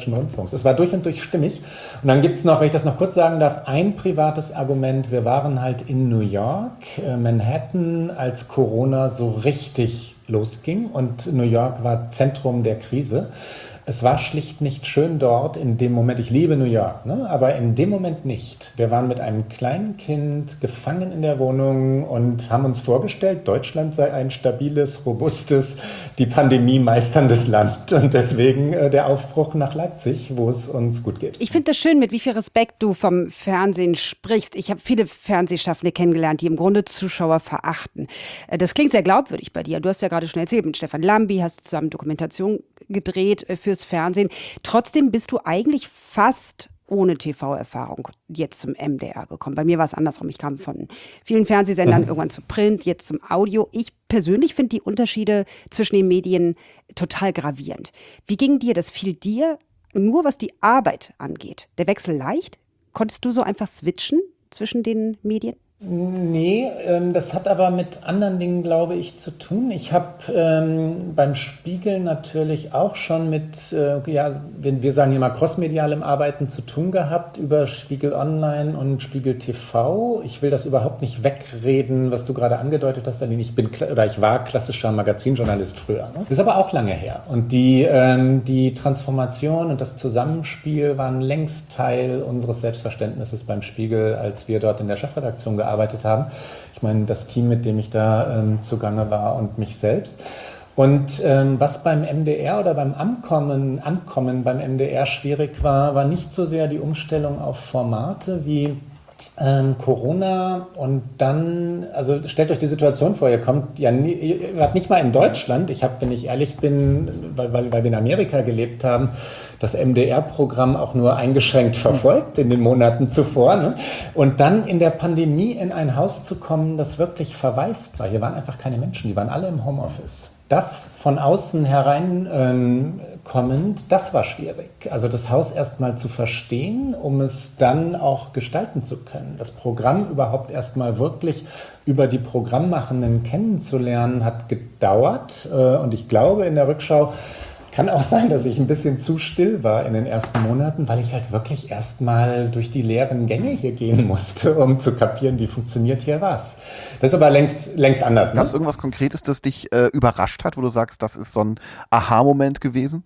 Rundfunks. Es war durch und durch stimmig. Und dann gibt es noch, wenn ich das noch kurz sagen darf, ein privates Argument. Wir waren halt in New York, äh, Manhattan, als Corona so richtig losging. Und New York war Zentrum der Krise. Es war schlicht nicht schön dort in dem Moment. Ich liebe New York, ne? Aber in dem Moment nicht. Wir waren mit einem kleinen Kind gefangen in der Wohnung und haben uns vorgestellt, Deutschland sei ein stabiles, robustes, die Pandemie meisterndes Land. Und deswegen äh, der Aufbruch nach Leipzig, wo es uns gut geht. Ich finde das schön, mit wie viel Respekt du vom Fernsehen sprichst. Ich habe viele Fernsehschaffende kennengelernt, die im Grunde Zuschauer verachten. Das klingt sehr glaubwürdig bei dir. Du hast ja gerade schon erzählt, mit Stefan Lambi hast du zusammen Dokumentation gedreht fürs Fernsehen. Trotzdem bist du eigentlich fast ohne T V-Erfahrung jetzt zum M D R gekommen. Bei mir war es andersrum. Ich kam von vielen Fernsehsendern mhm. irgendwann zu Print, jetzt zum Audio. Ich persönlich finde die Unterschiede zwischen den Medien total gravierend. Wie ging dir das? Fiel dir nur, was die Arbeit angeht, der Wechsel leicht? Konntest du so einfach switchen zwischen den Medien? Nee, ähm, das hat aber mit anderen Dingen, glaube ich, zu tun. Ich habe ähm, beim Spiegel natürlich auch schon mit, äh, ja, wir sagen immer crossmedialem Arbeiten zu tun gehabt über Spiegel Online und Spiegel T V. Ich will das überhaupt nicht wegreden, was du gerade angedeutet hast, Aline. Ich bin oder ich war klassischer Magazinjournalist früher. Ne? Das ist aber auch lange her. Und die, ähm, die Transformation und das Zusammenspiel waren längst Teil unseres Selbstverständnisses beim Spiegel, als wir dort in der Chefredaktion gearbeitet haben. Ich meine, das Team, mit dem ich da ähm, zugange war und mich selbst. Und ähm, was beim M D R oder beim Ankommen, Ankommen beim M D R schwierig war, war nicht so sehr die Umstellung auf Formate wie ähm, Corona und dann, also stellt euch die Situation vor, ihr kommt ja nie, ihr wart nicht mal in Deutschland. Ich habe, wenn ich ehrlich bin, weil, weil, weil wir in Amerika gelebt haben, das M D R-Programm auch nur eingeschränkt verfolgt in den Monaten zuvor. Ne? Und dann in der Pandemie in ein Haus zu kommen, das wirklich verwaist war. Hier waren einfach keine Menschen, die waren alle im Homeoffice. Das von außen hereinkommend, ähm, das war schwierig. Also das Haus erstmal zu verstehen, um es dann auch gestalten zu können. Das Programm überhaupt erstmal wirklich über die Programmmachenden kennenzulernen, hat gedauert. Äh, und ich glaube, in der Rückschau kann auch sein, dass ich ein bisschen zu still war in den ersten Monaten, weil ich halt wirklich erstmal durch die leeren Gänge hier gehen musste, um zu kapieren, wie funktioniert hier was. Das ist aber längst, längst anders. Ne? Gab es irgendwas Konkretes, das dich äh, überrascht hat, wo du sagst, das ist so ein Aha-Moment gewesen?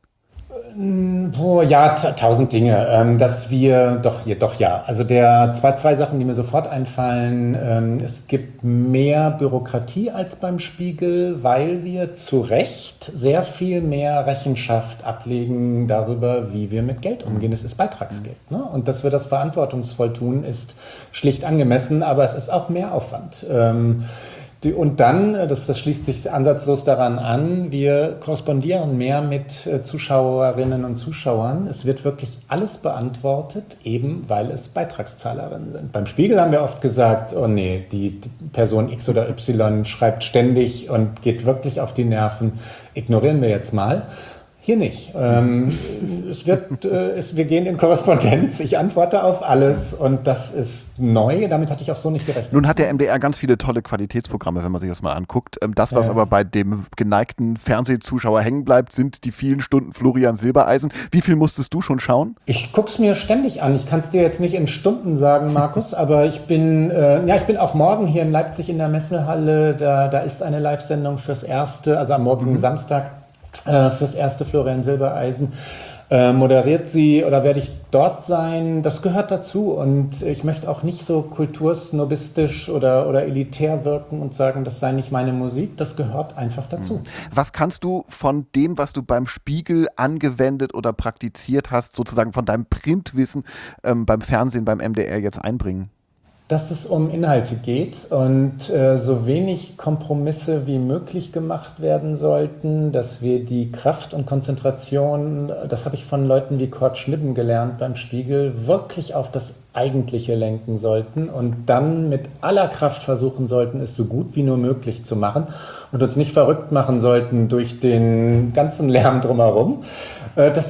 Oh, ja, t- tausend Dinge. Ähm, dass wir, doch, hier, doch, ja. Also der, zwei, zwei Sachen, die mir sofort einfallen. Ähm, es gibt mehr Bürokratie als beim Spiegel, weil wir zu Recht sehr viel mehr Rechenschaft ablegen darüber, wie wir mit Geld umgehen. Es ist Beitragsgeld. Ne? Und dass wir das verantwortungsvoll tun, ist schlicht angemessen, aber es ist auch mehr Aufwand. Ähm, Die, und dann, das, das schließt sich ansatzlos daran an, wir korrespondieren mehr mit äh, Zuschauerinnen und Zuschauern. Es wird wirklich alles beantwortet, eben weil es Beitragszahlerinnen sind. Beim Spiegel haben wir oft gesagt, oh nee, die, die Person X oder Y schreibt ständig und geht wirklich auf die Nerven. Ignorieren wir jetzt mal. Hier nicht. Ähm, es wird, äh, es, wir gehen in Korrespondenz, ich antworte auf alles und das ist neu, damit hatte ich auch so nicht gerechnet. Nun hat der M D R ganz viele tolle Qualitätsprogramme, wenn man sich das mal anguckt. Das, was ja. aber bei dem geneigten Fernsehzuschauer hängen bleibt, sind die vielen Stunden Florian Silbereisen. Wie viel musstest du schon schauen? Ich guck's mir ständig an. Ich kann es dir jetzt nicht in Stunden sagen, Markus, aber ich bin, äh, ja, ich bin auch morgen hier in Leipzig in der Messehalle. Da, da ist eine Live-Sendung fürs Erste, also am morgigen mhm. Samstag. Fürs Erste Florian Silbereisen. Äh, moderiert sie oder werde ich dort sein? Das gehört dazu und ich möchte auch nicht so kultursnobistisch oder, oder elitär wirken und sagen, das sei nicht meine Musik. Das gehört einfach dazu. Was kannst du von dem, was du beim Spiegel angewendet oder praktiziert hast, sozusagen von deinem Printwissen ähm, beim Fernsehen, beim M D R jetzt einbringen? Dass es um Inhalte geht und äh, so wenig Kompromisse wie möglich gemacht werden sollten, dass wir die Kraft und Konzentration, das habe ich von Leuten wie Kurt Schnippen gelernt beim Spiegel, wirklich auf das Eigentliche lenken sollten und dann mit aller Kraft versuchen sollten, es so gut wie nur möglich zu machen und uns nicht verrückt machen sollten durch den ganzen Lärm drumherum. Äh, das ist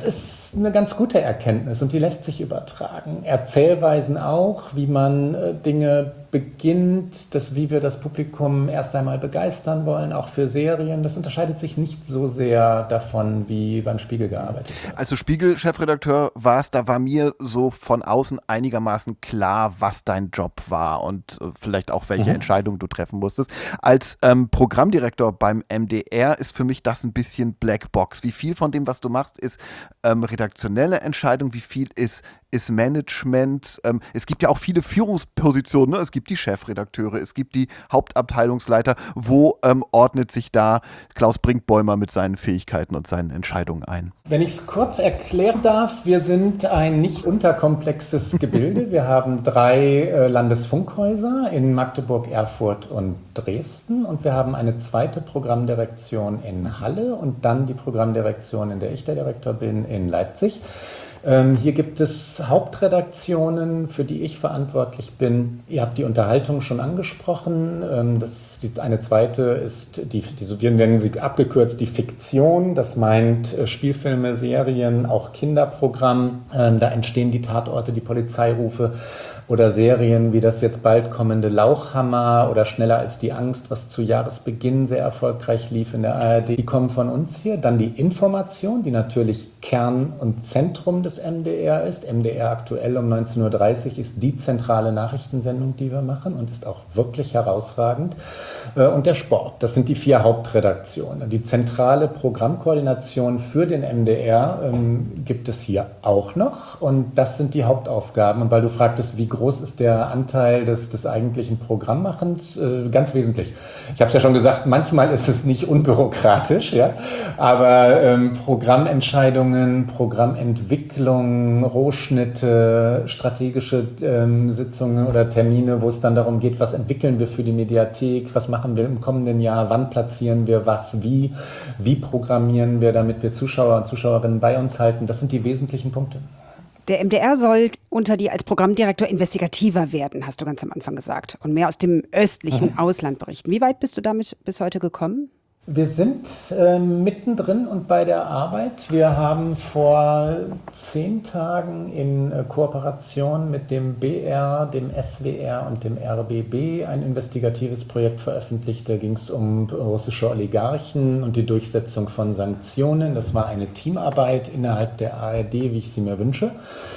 ist eine ganz gute Erkenntnis und die lässt sich übertragen. Erzählweisen auch, wie man äh, Dinge beginnt, das, wie wir das Publikum erst einmal begeistern wollen, auch für Serien. Das unterscheidet sich nicht so sehr davon, wie beim Spiegel gearbeitet wird. Als du Spiegel-Chefredakteur warst, da war mir so von außen einigermaßen klar, was dein Job war und äh, vielleicht auch welche mhm. Entscheidungen du treffen musstest. Als ähm, Programmdirektor beim M D R ist für mich das ein bisschen Blackbox. Wie viel von dem, was du machst, ist ähm, redaktionelle Entscheidung, wie viel ist ist Management. Ähm, es gibt ja auch viele Führungspositionen. Ne? Es gibt die Chefredakteure, es gibt die Hauptabteilungsleiter. Wo ähm, ordnet sich da Klaus Brinkbäumer mit seinen Fähigkeiten und seinen Entscheidungen ein? Wenn ich es kurz erklären darf, wir sind ein nicht unterkomplexes Gebilde. Wir haben drei äh, Landesfunkhäuser in Magdeburg, Erfurt und Dresden und wir haben eine zweite Programmdirektion in Halle und dann die Programmdirektion, in der ich der Direktor bin, in Leipzig. Ähm, hier gibt es Hauptredaktionen, für die ich verantwortlich bin. Ihr habt die Unterhaltung schon angesprochen. Ähm, das, die, eine zweite ist, die, die, wir nennen sie abgekürzt die Fiktion. Das meint äh, Spielfilme, Serien, auch Kinderprogramm. Ähm, da entstehen die Tatorte, die Polizeirufe. Oder Serien wie das jetzt bald kommende Lauchhammer oder Schneller als die Angst, was zu Jahresbeginn sehr erfolgreich lief in der A R D. Die kommen von uns hier. Dann die Information, die natürlich Kern und Zentrum des M D R ist. M D R aktuell um neunzehn Uhr dreißig ist die zentrale Nachrichtensendung, die wir machen und ist auch wirklich herausragend. Und der Sport, das sind die vier Hauptredaktionen. Die zentrale Programmkoordination für den M D R ähm, gibt es hier auch noch und das sind die Hauptaufgaben. Und weil du fragtest, wie groß ist der Anteil des, des eigentlichen Programmmachens? Äh, ganz wesentlich. Ich habe es ja schon gesagt, manchmal ist es nicht unbürokratisch, ja, aber ähm, Programmentscheidungen, Programmentwicklung, Rohschnitte, strategische ähm, Sitzungen oder Termine, wo es dann darum geht, was entwickeln wir für die Mediathek, was machen wir im kommenden Jahr, wann platzieren wir was, wie, wie programmieren wir, damit wir Zuschauer und Zuschauerinnen bei uns halten. Das sind die wesentlichen Punkte. Der M D R soll unter dir als Programmdirektor investigativer werden, hast du ganz am Anfang gesagt, und mehr aus dem östlichen mhm. Ausland berichten. Wie weit bist du damit bis heute gekommen? Wir sind äh, mittendrin und bei der Arbeit. Wir haben vor zehn Tagen in äh, Kooperation mit dem B R, dem S W R und dem R B B ein investigatives Projekt veröffentlicht. Da ging es um russische Oligarchen und die Durchsetzung von Sanktionen. Das war eine Teamarbeit innerhalb der A R D, wie ich sie mir wünsche.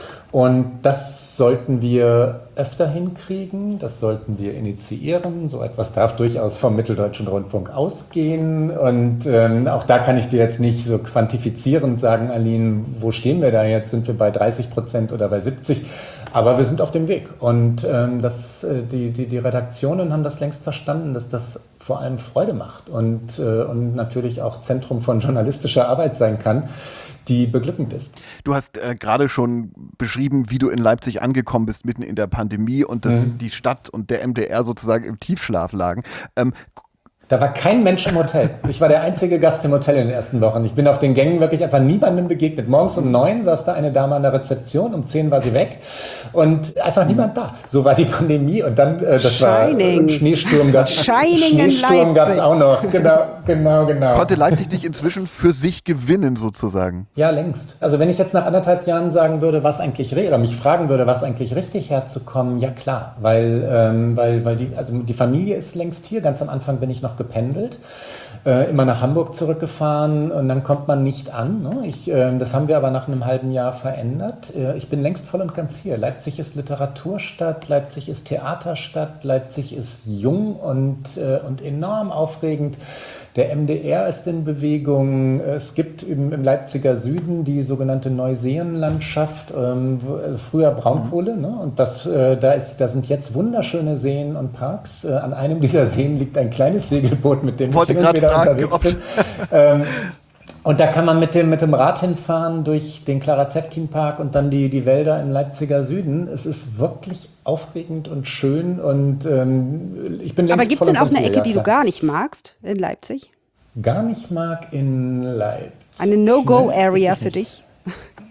Und das sollten wir öfter hinkriegen, das sollten wir initiieren. So etwas darf durchaus vom Mitteldeutschen Rundfunk ausgehen. Und ähm, auch da kann ich dir jetzt nicht so quantifizierend sagen, Aline, wo stehen wir da jetzt? Sind wir bei dreißig Prozent oder bei siebzig? Aber wir sind auf dem Weg. Und ähm, das, äh, die, die, die Redaktionen haben das längst verstanden, dass das vor allem Freude macht und, äh, und natürlich auch Zentrum von journalistischer Arbeit sein kann, die beglückend ist. Du hast äh, gerade schon beschrieben, wie du in Leipzig angekommen bist, mitten in der Pandemie und dass mhm. die Stadt und der M D R sozusagen im Tiefschlaf lagen. Ähm, Da war kein Mensch im Hotel. Ich war der einzige Gast im Hotel in den ersten Wochen. Ich bin auf den Gängen wirklich einfach niemandem begegnet. Morgens um neun saß da eine Dame an der Rezeption, um zehn war sie weg und einfach niemand da. So war die Pandemie und dann, äh, das Shining. war Schneesturm gab Schneesturm gab es auch noch. Genau, genau, genau. Konnte Leipzig dich inzwischen für sich gewinnen sozusagen? Ja, längst. Also wenn ich jetzt nach anderthalb Jahren sagen würde, was eigentlich oder mich fragen würde, was eigentlich richtig herzukommen, ja klar, weil, ähm, weil, weil die, also die Familie ist längst hier. Ganz am Anfang bin ich noch gependelt, äh, immer nach Hamburg zurückgefahren und dann kommt man nicht an. Ne? Ich, äh, das haben wir aber nach einem halben Jahr verändert. Äh, ich bin längst voll und ganz hier. Leipzig ist Literaturstadt, Leipzig ist Theaterstadt, Leipzig ist jung und, äh, und enorm aufregend. Der M D R ist in Bewegung. Es gibt im, im Leipziger Süden die sogenannte Neuseenlandschaft, ähm, früher Braunkohle. Ne? Und das, äh, da, ist, da sind jetzt wunderschöne Seen und Parks. Äh, an einem dieser Seen liegt ein kleines Segelboot, mit dem Wollte ich hin und wieder fragen, unterwegs bin. ähm, Und da kann man mit dem, mit dem Rad hinfahren durch den Clara-Zetkin-Park und dann die, die Wälder im Leipziger Süden. Es ist wirklich aufregend und schön und ähm, ich bin längst Aber gibt es voll denn auch und ganz eine Ecke, hier, die ja, du gar nicht magst in Leipzig? gar nicht mag in Leipzig? Eine No-Go-Area für dich?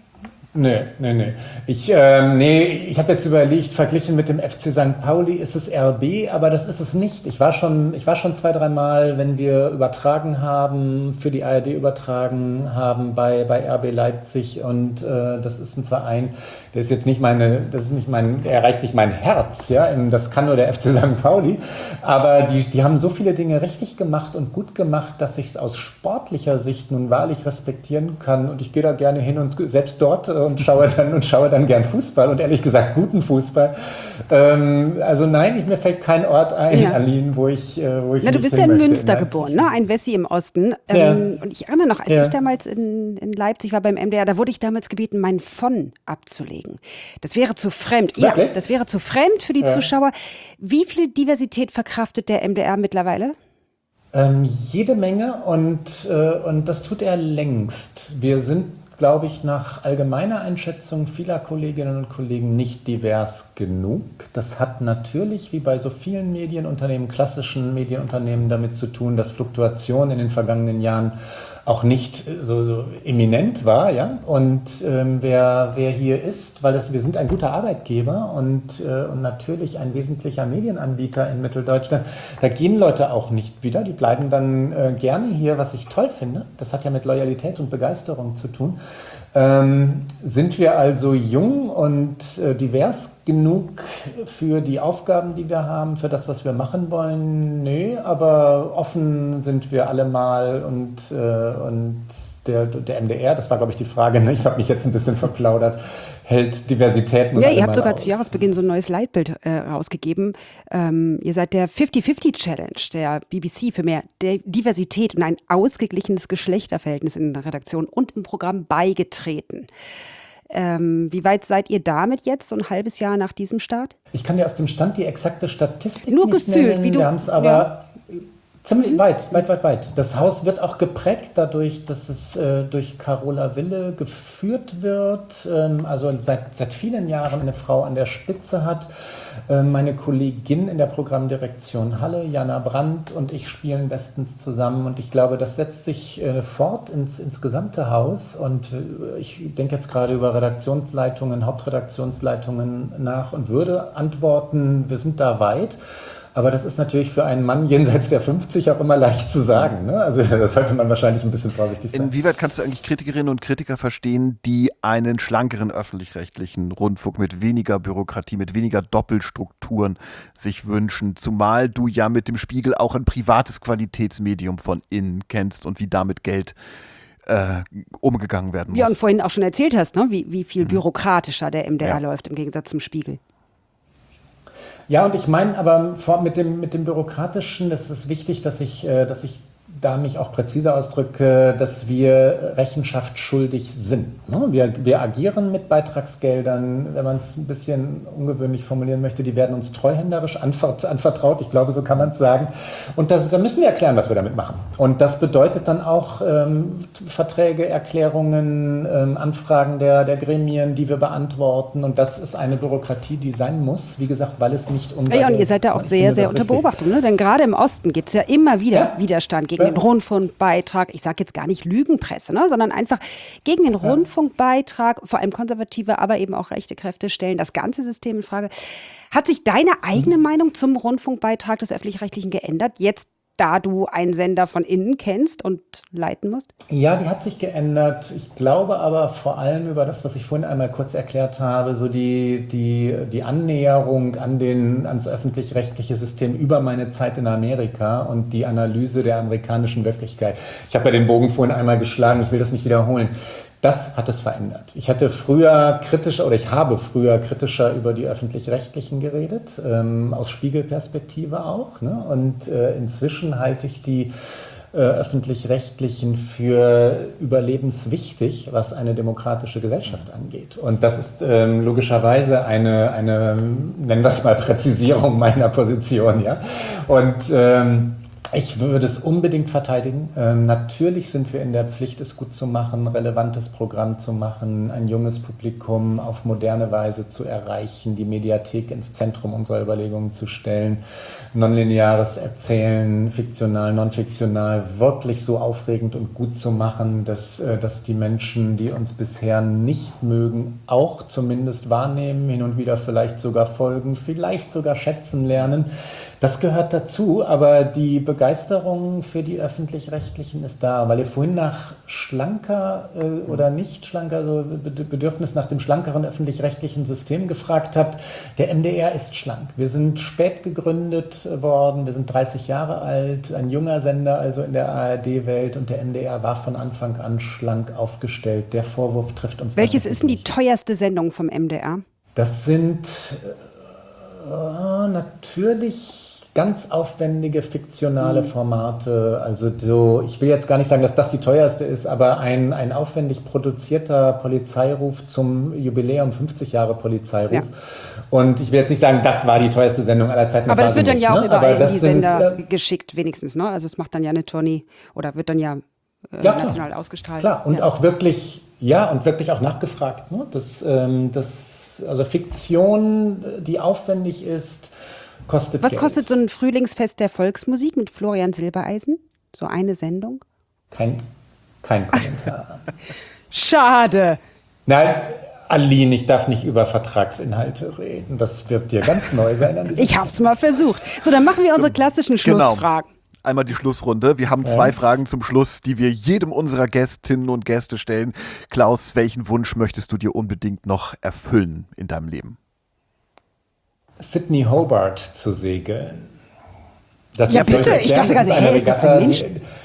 Nee, nee, nee. Ich, ähm, nee, ich habe jetzt überlegt, verglichen mit dem F C Sankt Pauli ist es R B, aber das ist es nicht. Ich war schon, ich war schon zwei, dreimal, wenn wir übertragen haben, für die A R D übertragen haben bei, bei R B Leipzig und äh, das ist ein Verein, der ist jetzt nicht meine, das ist nicht mein, der erreicht nicht mein Herz, ja, das kann nur der F C Sankt Pauli, aber die, die haben so viele Dinge richtig gemacht und gut gemacht, dass ich es aus sportlicher Sicht nun wahrlich respektieren kann und ich gehe da gerne hin und selbst dort und schaue dann und schaue dann gern Fußball und ehrlich gesagt guten Fußball. Ähm, also nein, ich, mir fällt kein Ort ein, ja. Aline, wo ich, äh, wo ich Na, du nicht bist hin ja in möchte, Münster in geboren, ne? Ein Wessi im Osten. Ja. Ähm, und ich erinnere noch, als Ja. ich damals in, in Leipzig war beim M D R, da wurde ich damals gebeten, meinen von abzulegen. Das wäre zu fremd. Wirklich? Ja, das wäre zu fremd für die Ja. Zuschauer. Wie viel Diversität verkraftet der M D R mittlerweile? Ähm, jede Menge und, äh, und das tut er längst. Wir sind, glaube ich, nach allgemeiner Einschätzung vieler Kolleginnen und Kollegen nicht divers genug. Das hat natürlich, wie bei so vielen Medienunternehmen, klassischen Medienunternehmen, damit zu tun, dass Fluktuation in den vergangenen Jahren auch nicht so, so eminent war, ja. Und ähm, wer, wer hier ist, weil das, wir sind ein guter Arbeitgeber und, äh, und natürlich ein wesentlicher Medienanbieter in Mitteldeutschland, da gehen Leute auch nicht wieder, die bleiben dann äh, gerne hier, was ich toll finde. Das hat ja mit Loyalität und Begeisterung zu tun. Ähm, sind wir also jung und äh, divers genug für die Aufgaben, die wir haben, für das, was wir machen wollen? Nö, aber offen sind wir alle mal und, äh, und der, der M D R, das war, glaube ich, die Frage, ne? Ich habe mich jetzt ein bisschen verplaudert, hält Diversität nun Ja, alle ihr habt mal sogar aus. zu Jahresbeginn so ein neues Leitbild äh, rausgegeben. Ähm, ihr seid der fifty fifty Challenge der B B C für mehr D- Diversität und ein ausgeglichenes Geschlechterverhältnis in der Redaktion und im Programm beigetreten. Ähm, wie weit seid ihr damit jetzt, so ein halbes Jahr nach diesem Start? Ich kann dir aus dem Stand die exakte Statistik Nur nicht gefühlt, nennen. wie du- Wir haben es aber ja. ziemlich weit, weit, weit, weit. Das Haus wird auch geprägt dadurch, dass es äh, durch Carola Wille geführt wird. Ähm, also seit, seit vielen Jahren eine Frau an der Spitze hat. Ähm, meine Kollegin in der Programmdirektion Halle, Jana Brandt, und ich spielen bestens zusammen. Und ich glaube, das setzt sich äh, fort ins, ins gesamte Haus. Und äh, ich denke jetzt gerade über Redaktionsleitungen, Hauptredaktionsleitungen nach und würde antworten, wir sind da weit. Aber das ist natürlich für einen Mann jenseits der fünfzig auch immer leicht zu sagen, ne? Also das sollte man wahrscheinlich ein bisschen vorsichtig sein. Inwieweit kannst du eigentlich Kritikerinnen und Kritiker verstehen, die einen schlankeren öffentlich-rechtlichen Rundfunk mit weniger Bürokratie, mit weniger Doppelstrukturen sich wünschen? Zumal du ja mit dem Spiegel auch ein privates Qualitätsmedium von innen kennst und wie damit Geld äh, umgegangen werden muss. Ja, und vorhin auch schon erzählt hast, ne? wie, wie viel bürokratischer der M D R ja. läuft im Gegensatz zum Spiegel. Ja, und ich meine aber vor, mit, dem, mit dem Bürokratischen, das ist wichtig, dass ich, äh, dass ich da mich auch präziser ausdrücke, dass wir Rechenschaft schuldig sind. Ne? Wir, wir agieren mit Beitragsgeldern, wenn man es ein bisschen ungewöhnlich formulieren möchte, die werden uns treuhänderisch anvert, anvertraut, ich glaube, so kann man es sagen. Und das, da müssen wir erklären, was wir damit machen. Und das bedeutet dann auch ähm, Verträge, Erklärungen, ähm, Anfragen der, der Gremien, die wir beantworten. Und das ist eine Bürokratie, die sein muss, wie gesagt, weil es nicht unser... Ja, und ihr seid da auch sehr, sehr unter Beobachtung, ne? Denn gerade im Osten gibt es ja immer wieder ja. Widerstand gegen den Rundfunkbeitrag, ich sage jetzt gar nicht Lügenpresse, ne, sondern einfach gegen den ja. Rundfunkbeitrag, vor allem konservative, aber eben auch rechte Kräfte stellen das ganze System in Frage. Hat sich deine eigene mhm. Meinung zum Rundfunkbeitrag des Öffentlich-Rechtlichen geändert, jetzt da du einen Sender von innen kennst und leiten musst? Ja, die hat sich geändert. Ich glaube aber vor allem über das, was ich vorhin einmal kurz erklärt habe, so die, die, die Annäherung an den, ans öffentlich-rechtliche System über meine Zeit in Amerika und die Analyse der amerikanischen Wirklichkeit. Ich habe ja den Bogen vorhin einmal geschlagen, ich will das nicht wiederholen. Das hat es verändert. Ich hatte früher kritischer, oder ich habe früher kritischer über die Öffentlich-Rechtlichen geredet, ähm, aus Spiegelperspektive auch. Ne? Und äh, inzwischen halte ich die äh, Öffentlich-Rechtlichen für überlebenswichtig, was eine demokratische Gesellschaft angeht. Und das ist ähm, logischerweise eine, eine, nennen wir es mal, Präzisierung meiner Position. Ja? Und ähm, Ich würde es unbedingt verteidigen. Ähm, natürlich sind wir in der Pflicht, es gut zu machen, relevantes Programm zu machen, ein junges Publikum auf moderne Weise zu erreichen, die Mediathek ins Zentrum unserer Überlegungen zu stellen, nonlineares Erzählen, fiktional, nonfiktional, wirklich so aufregend und gut zu machen, dass, äh, dass die Menschen, die uns bisher nicht mögen, auch zumindest wahrnehmen, hin und wieder vielleicht sogar folgen, vielleicht sogar schätzen lernen. Das gehört dazu, aber die Begeisterung für die Öffentlich-Rechtlichen ist da, weil ihr vorhin nach schlanker äh, oder nicht schlanker, also Bedürfnis nach dem schlankeren öffentlich-rechtlichen System gefragt habt. Der M D R ist schlank. Wir sind spät gegründet worden, wir sind dreißig Jahre alt, ein junger Sender also in der A R D-Welt, und der M D R war von Anfang an schlank aufgestellt. Der Vorwurf trifft uns. Welches ist denn die teuerste Sendung vom M D R? Das sind äh, natürlich ganz aufwendige, fiktionale Formate. Also so, ich will jetzt gar nicht sagen, dass das die teuerste ist, aber ein, ein aufwendig produzierter Polizeiruf zum Jubiläum, fünfzig Jahre Polizeiruf. Ja. Und ich will jetzt nicht sagen, das war die teuerste Sendung aller Zeiten. Das aber das wird dann nicht, ja auch ne? überall in die sind, Sender äh, geschickt, wenigstens, ne? Also es macht dann ja eine Tournee oder wird dann ja, äh, ja national klar, ausgestrahlt. Klar, und ja. auch wirklich, ja, und wirklich auch nachgefragt. Ne? Das, ähm, das, also Fiktion, die aufwendig ist, kostet Was Geld. kostet so ein Frühlingsfest der Volksmusik mit Florian Silbereisen? So eine Sendung? Kein, kein Kommentar. Schade. Nein, Aline, ich darf nicht über Vertragsinhalte reden. Das wird dir ganz neu sein. An ich hab's mal versucht. So, dann machen wir unsere klassischen Schlussfragen. Genau. Einmal die Schlussrunde. Wir haben zwei ja. Fragen zum Schluss, die wir jedem unserer Gästinnen und Gäste stellen. Klaus, welchen Wunsch möchtest du dir unbedingt noch erfüllen in deinem Leben? Sydney Hobart zu segeln. Das ja, bitte. Ich dachte gerade, hey, ist das ein Mensch?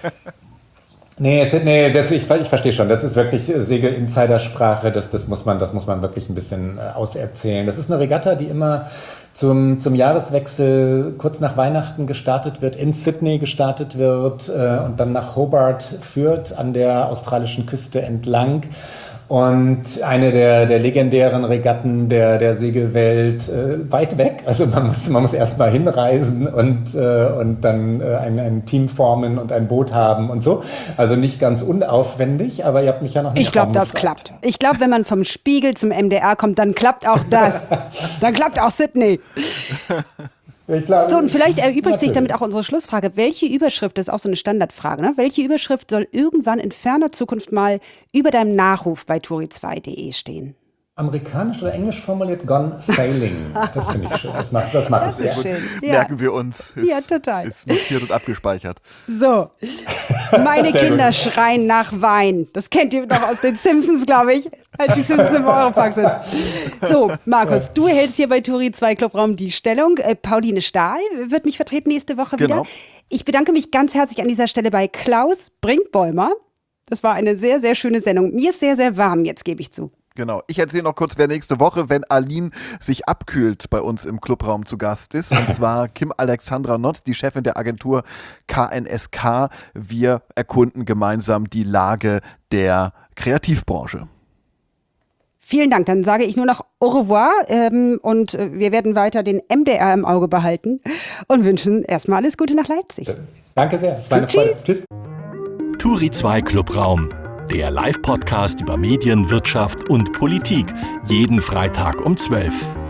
Nee, nee das, ich, ich verstehe schon. Das ist wirklich Segel-Insidersprache. Das, das, muss man, das muss man wirklich ein bisschen auserzählen. Das ist eine Regatta, die immer zum, zum Jahreswechsel kurz nach Weihnachten gestartet wird, in Sydney gestartet wird äh, und dann nach Hobart führt, an der australischen Küste entlang. Und eine der, der legendären Regatten der, der Segelwelt, äh, weit weg. Also man muss, man muss erst mal hinreisen und, äh, und dann äh, ein, ein Team formen und ein Boot haben und so. Also nicht ganz unaufwendig, aber ihr habt mich ja noch nicht. Ich glaube, das klappt. Ich glaube, wenn man vom Spiegel zum M D R kommt, dann klappt auch das. Dann klappt auch Sydney. Ich glaube, so, und vielleicht erübrigt natürlich. sich damit auch unsere Schlussfrage. Welche Überschrift, das ist auch so eine Standardfrage, ne? Welche Überschrift soll irgendwann in ferner Zukunft mal über deinem Nachruf bei Turi zwei punkt de stehen? Amerikanisch oder englisch formuliert, gone sailing. Das finde ich schön. Das macht, das macht das es ist sehr schön. Ja. Merken wir uns. Ist, ja, total. Ist notiert und abgespeichert. So, meine Sehr Kinder gut. schreien nach Wein. Das kennt ihr noch aus den Simpsons, glaube ich, als die Simpsons im Europark sind. So, Markus, du hältst hier bei Turi zwei Clubraum die Stellung. Äh, Pauline Stahl wird mich vertreten nächste Woche genau. wieder. Ich bedanke mich ganz herzlich an dieser Stelle bei Klaus Brinkbäumer. Das war eine sehr, sehr schöne Sendung. Mir ist sehr, sehr warm, jetzt gebe ich zu. Genau. Ich erzähle noch kurz, wer nächste Woche, wenn Aline sich abkühlt, bei uns im Clubraum zu Gast ist. Und zwar Kim Alexandra Notz, die Chefin der Agentur K N S K. Wir erkunden gemeinsam die Lage der Kreativbranche. Vielen Dank. Dann sage ich nur noch au revoir ähm, und äh, wir werden weiter den M D R im Auge behalten und wünschen erstmal alles Gute nach Leipzig. Danke sehr. Das war eine Freude. Tschüss. Turi zwei Clubraum, der Live-Podcast über Medien, Wirtschaft und Politik. Jeden Freitag um zwölf.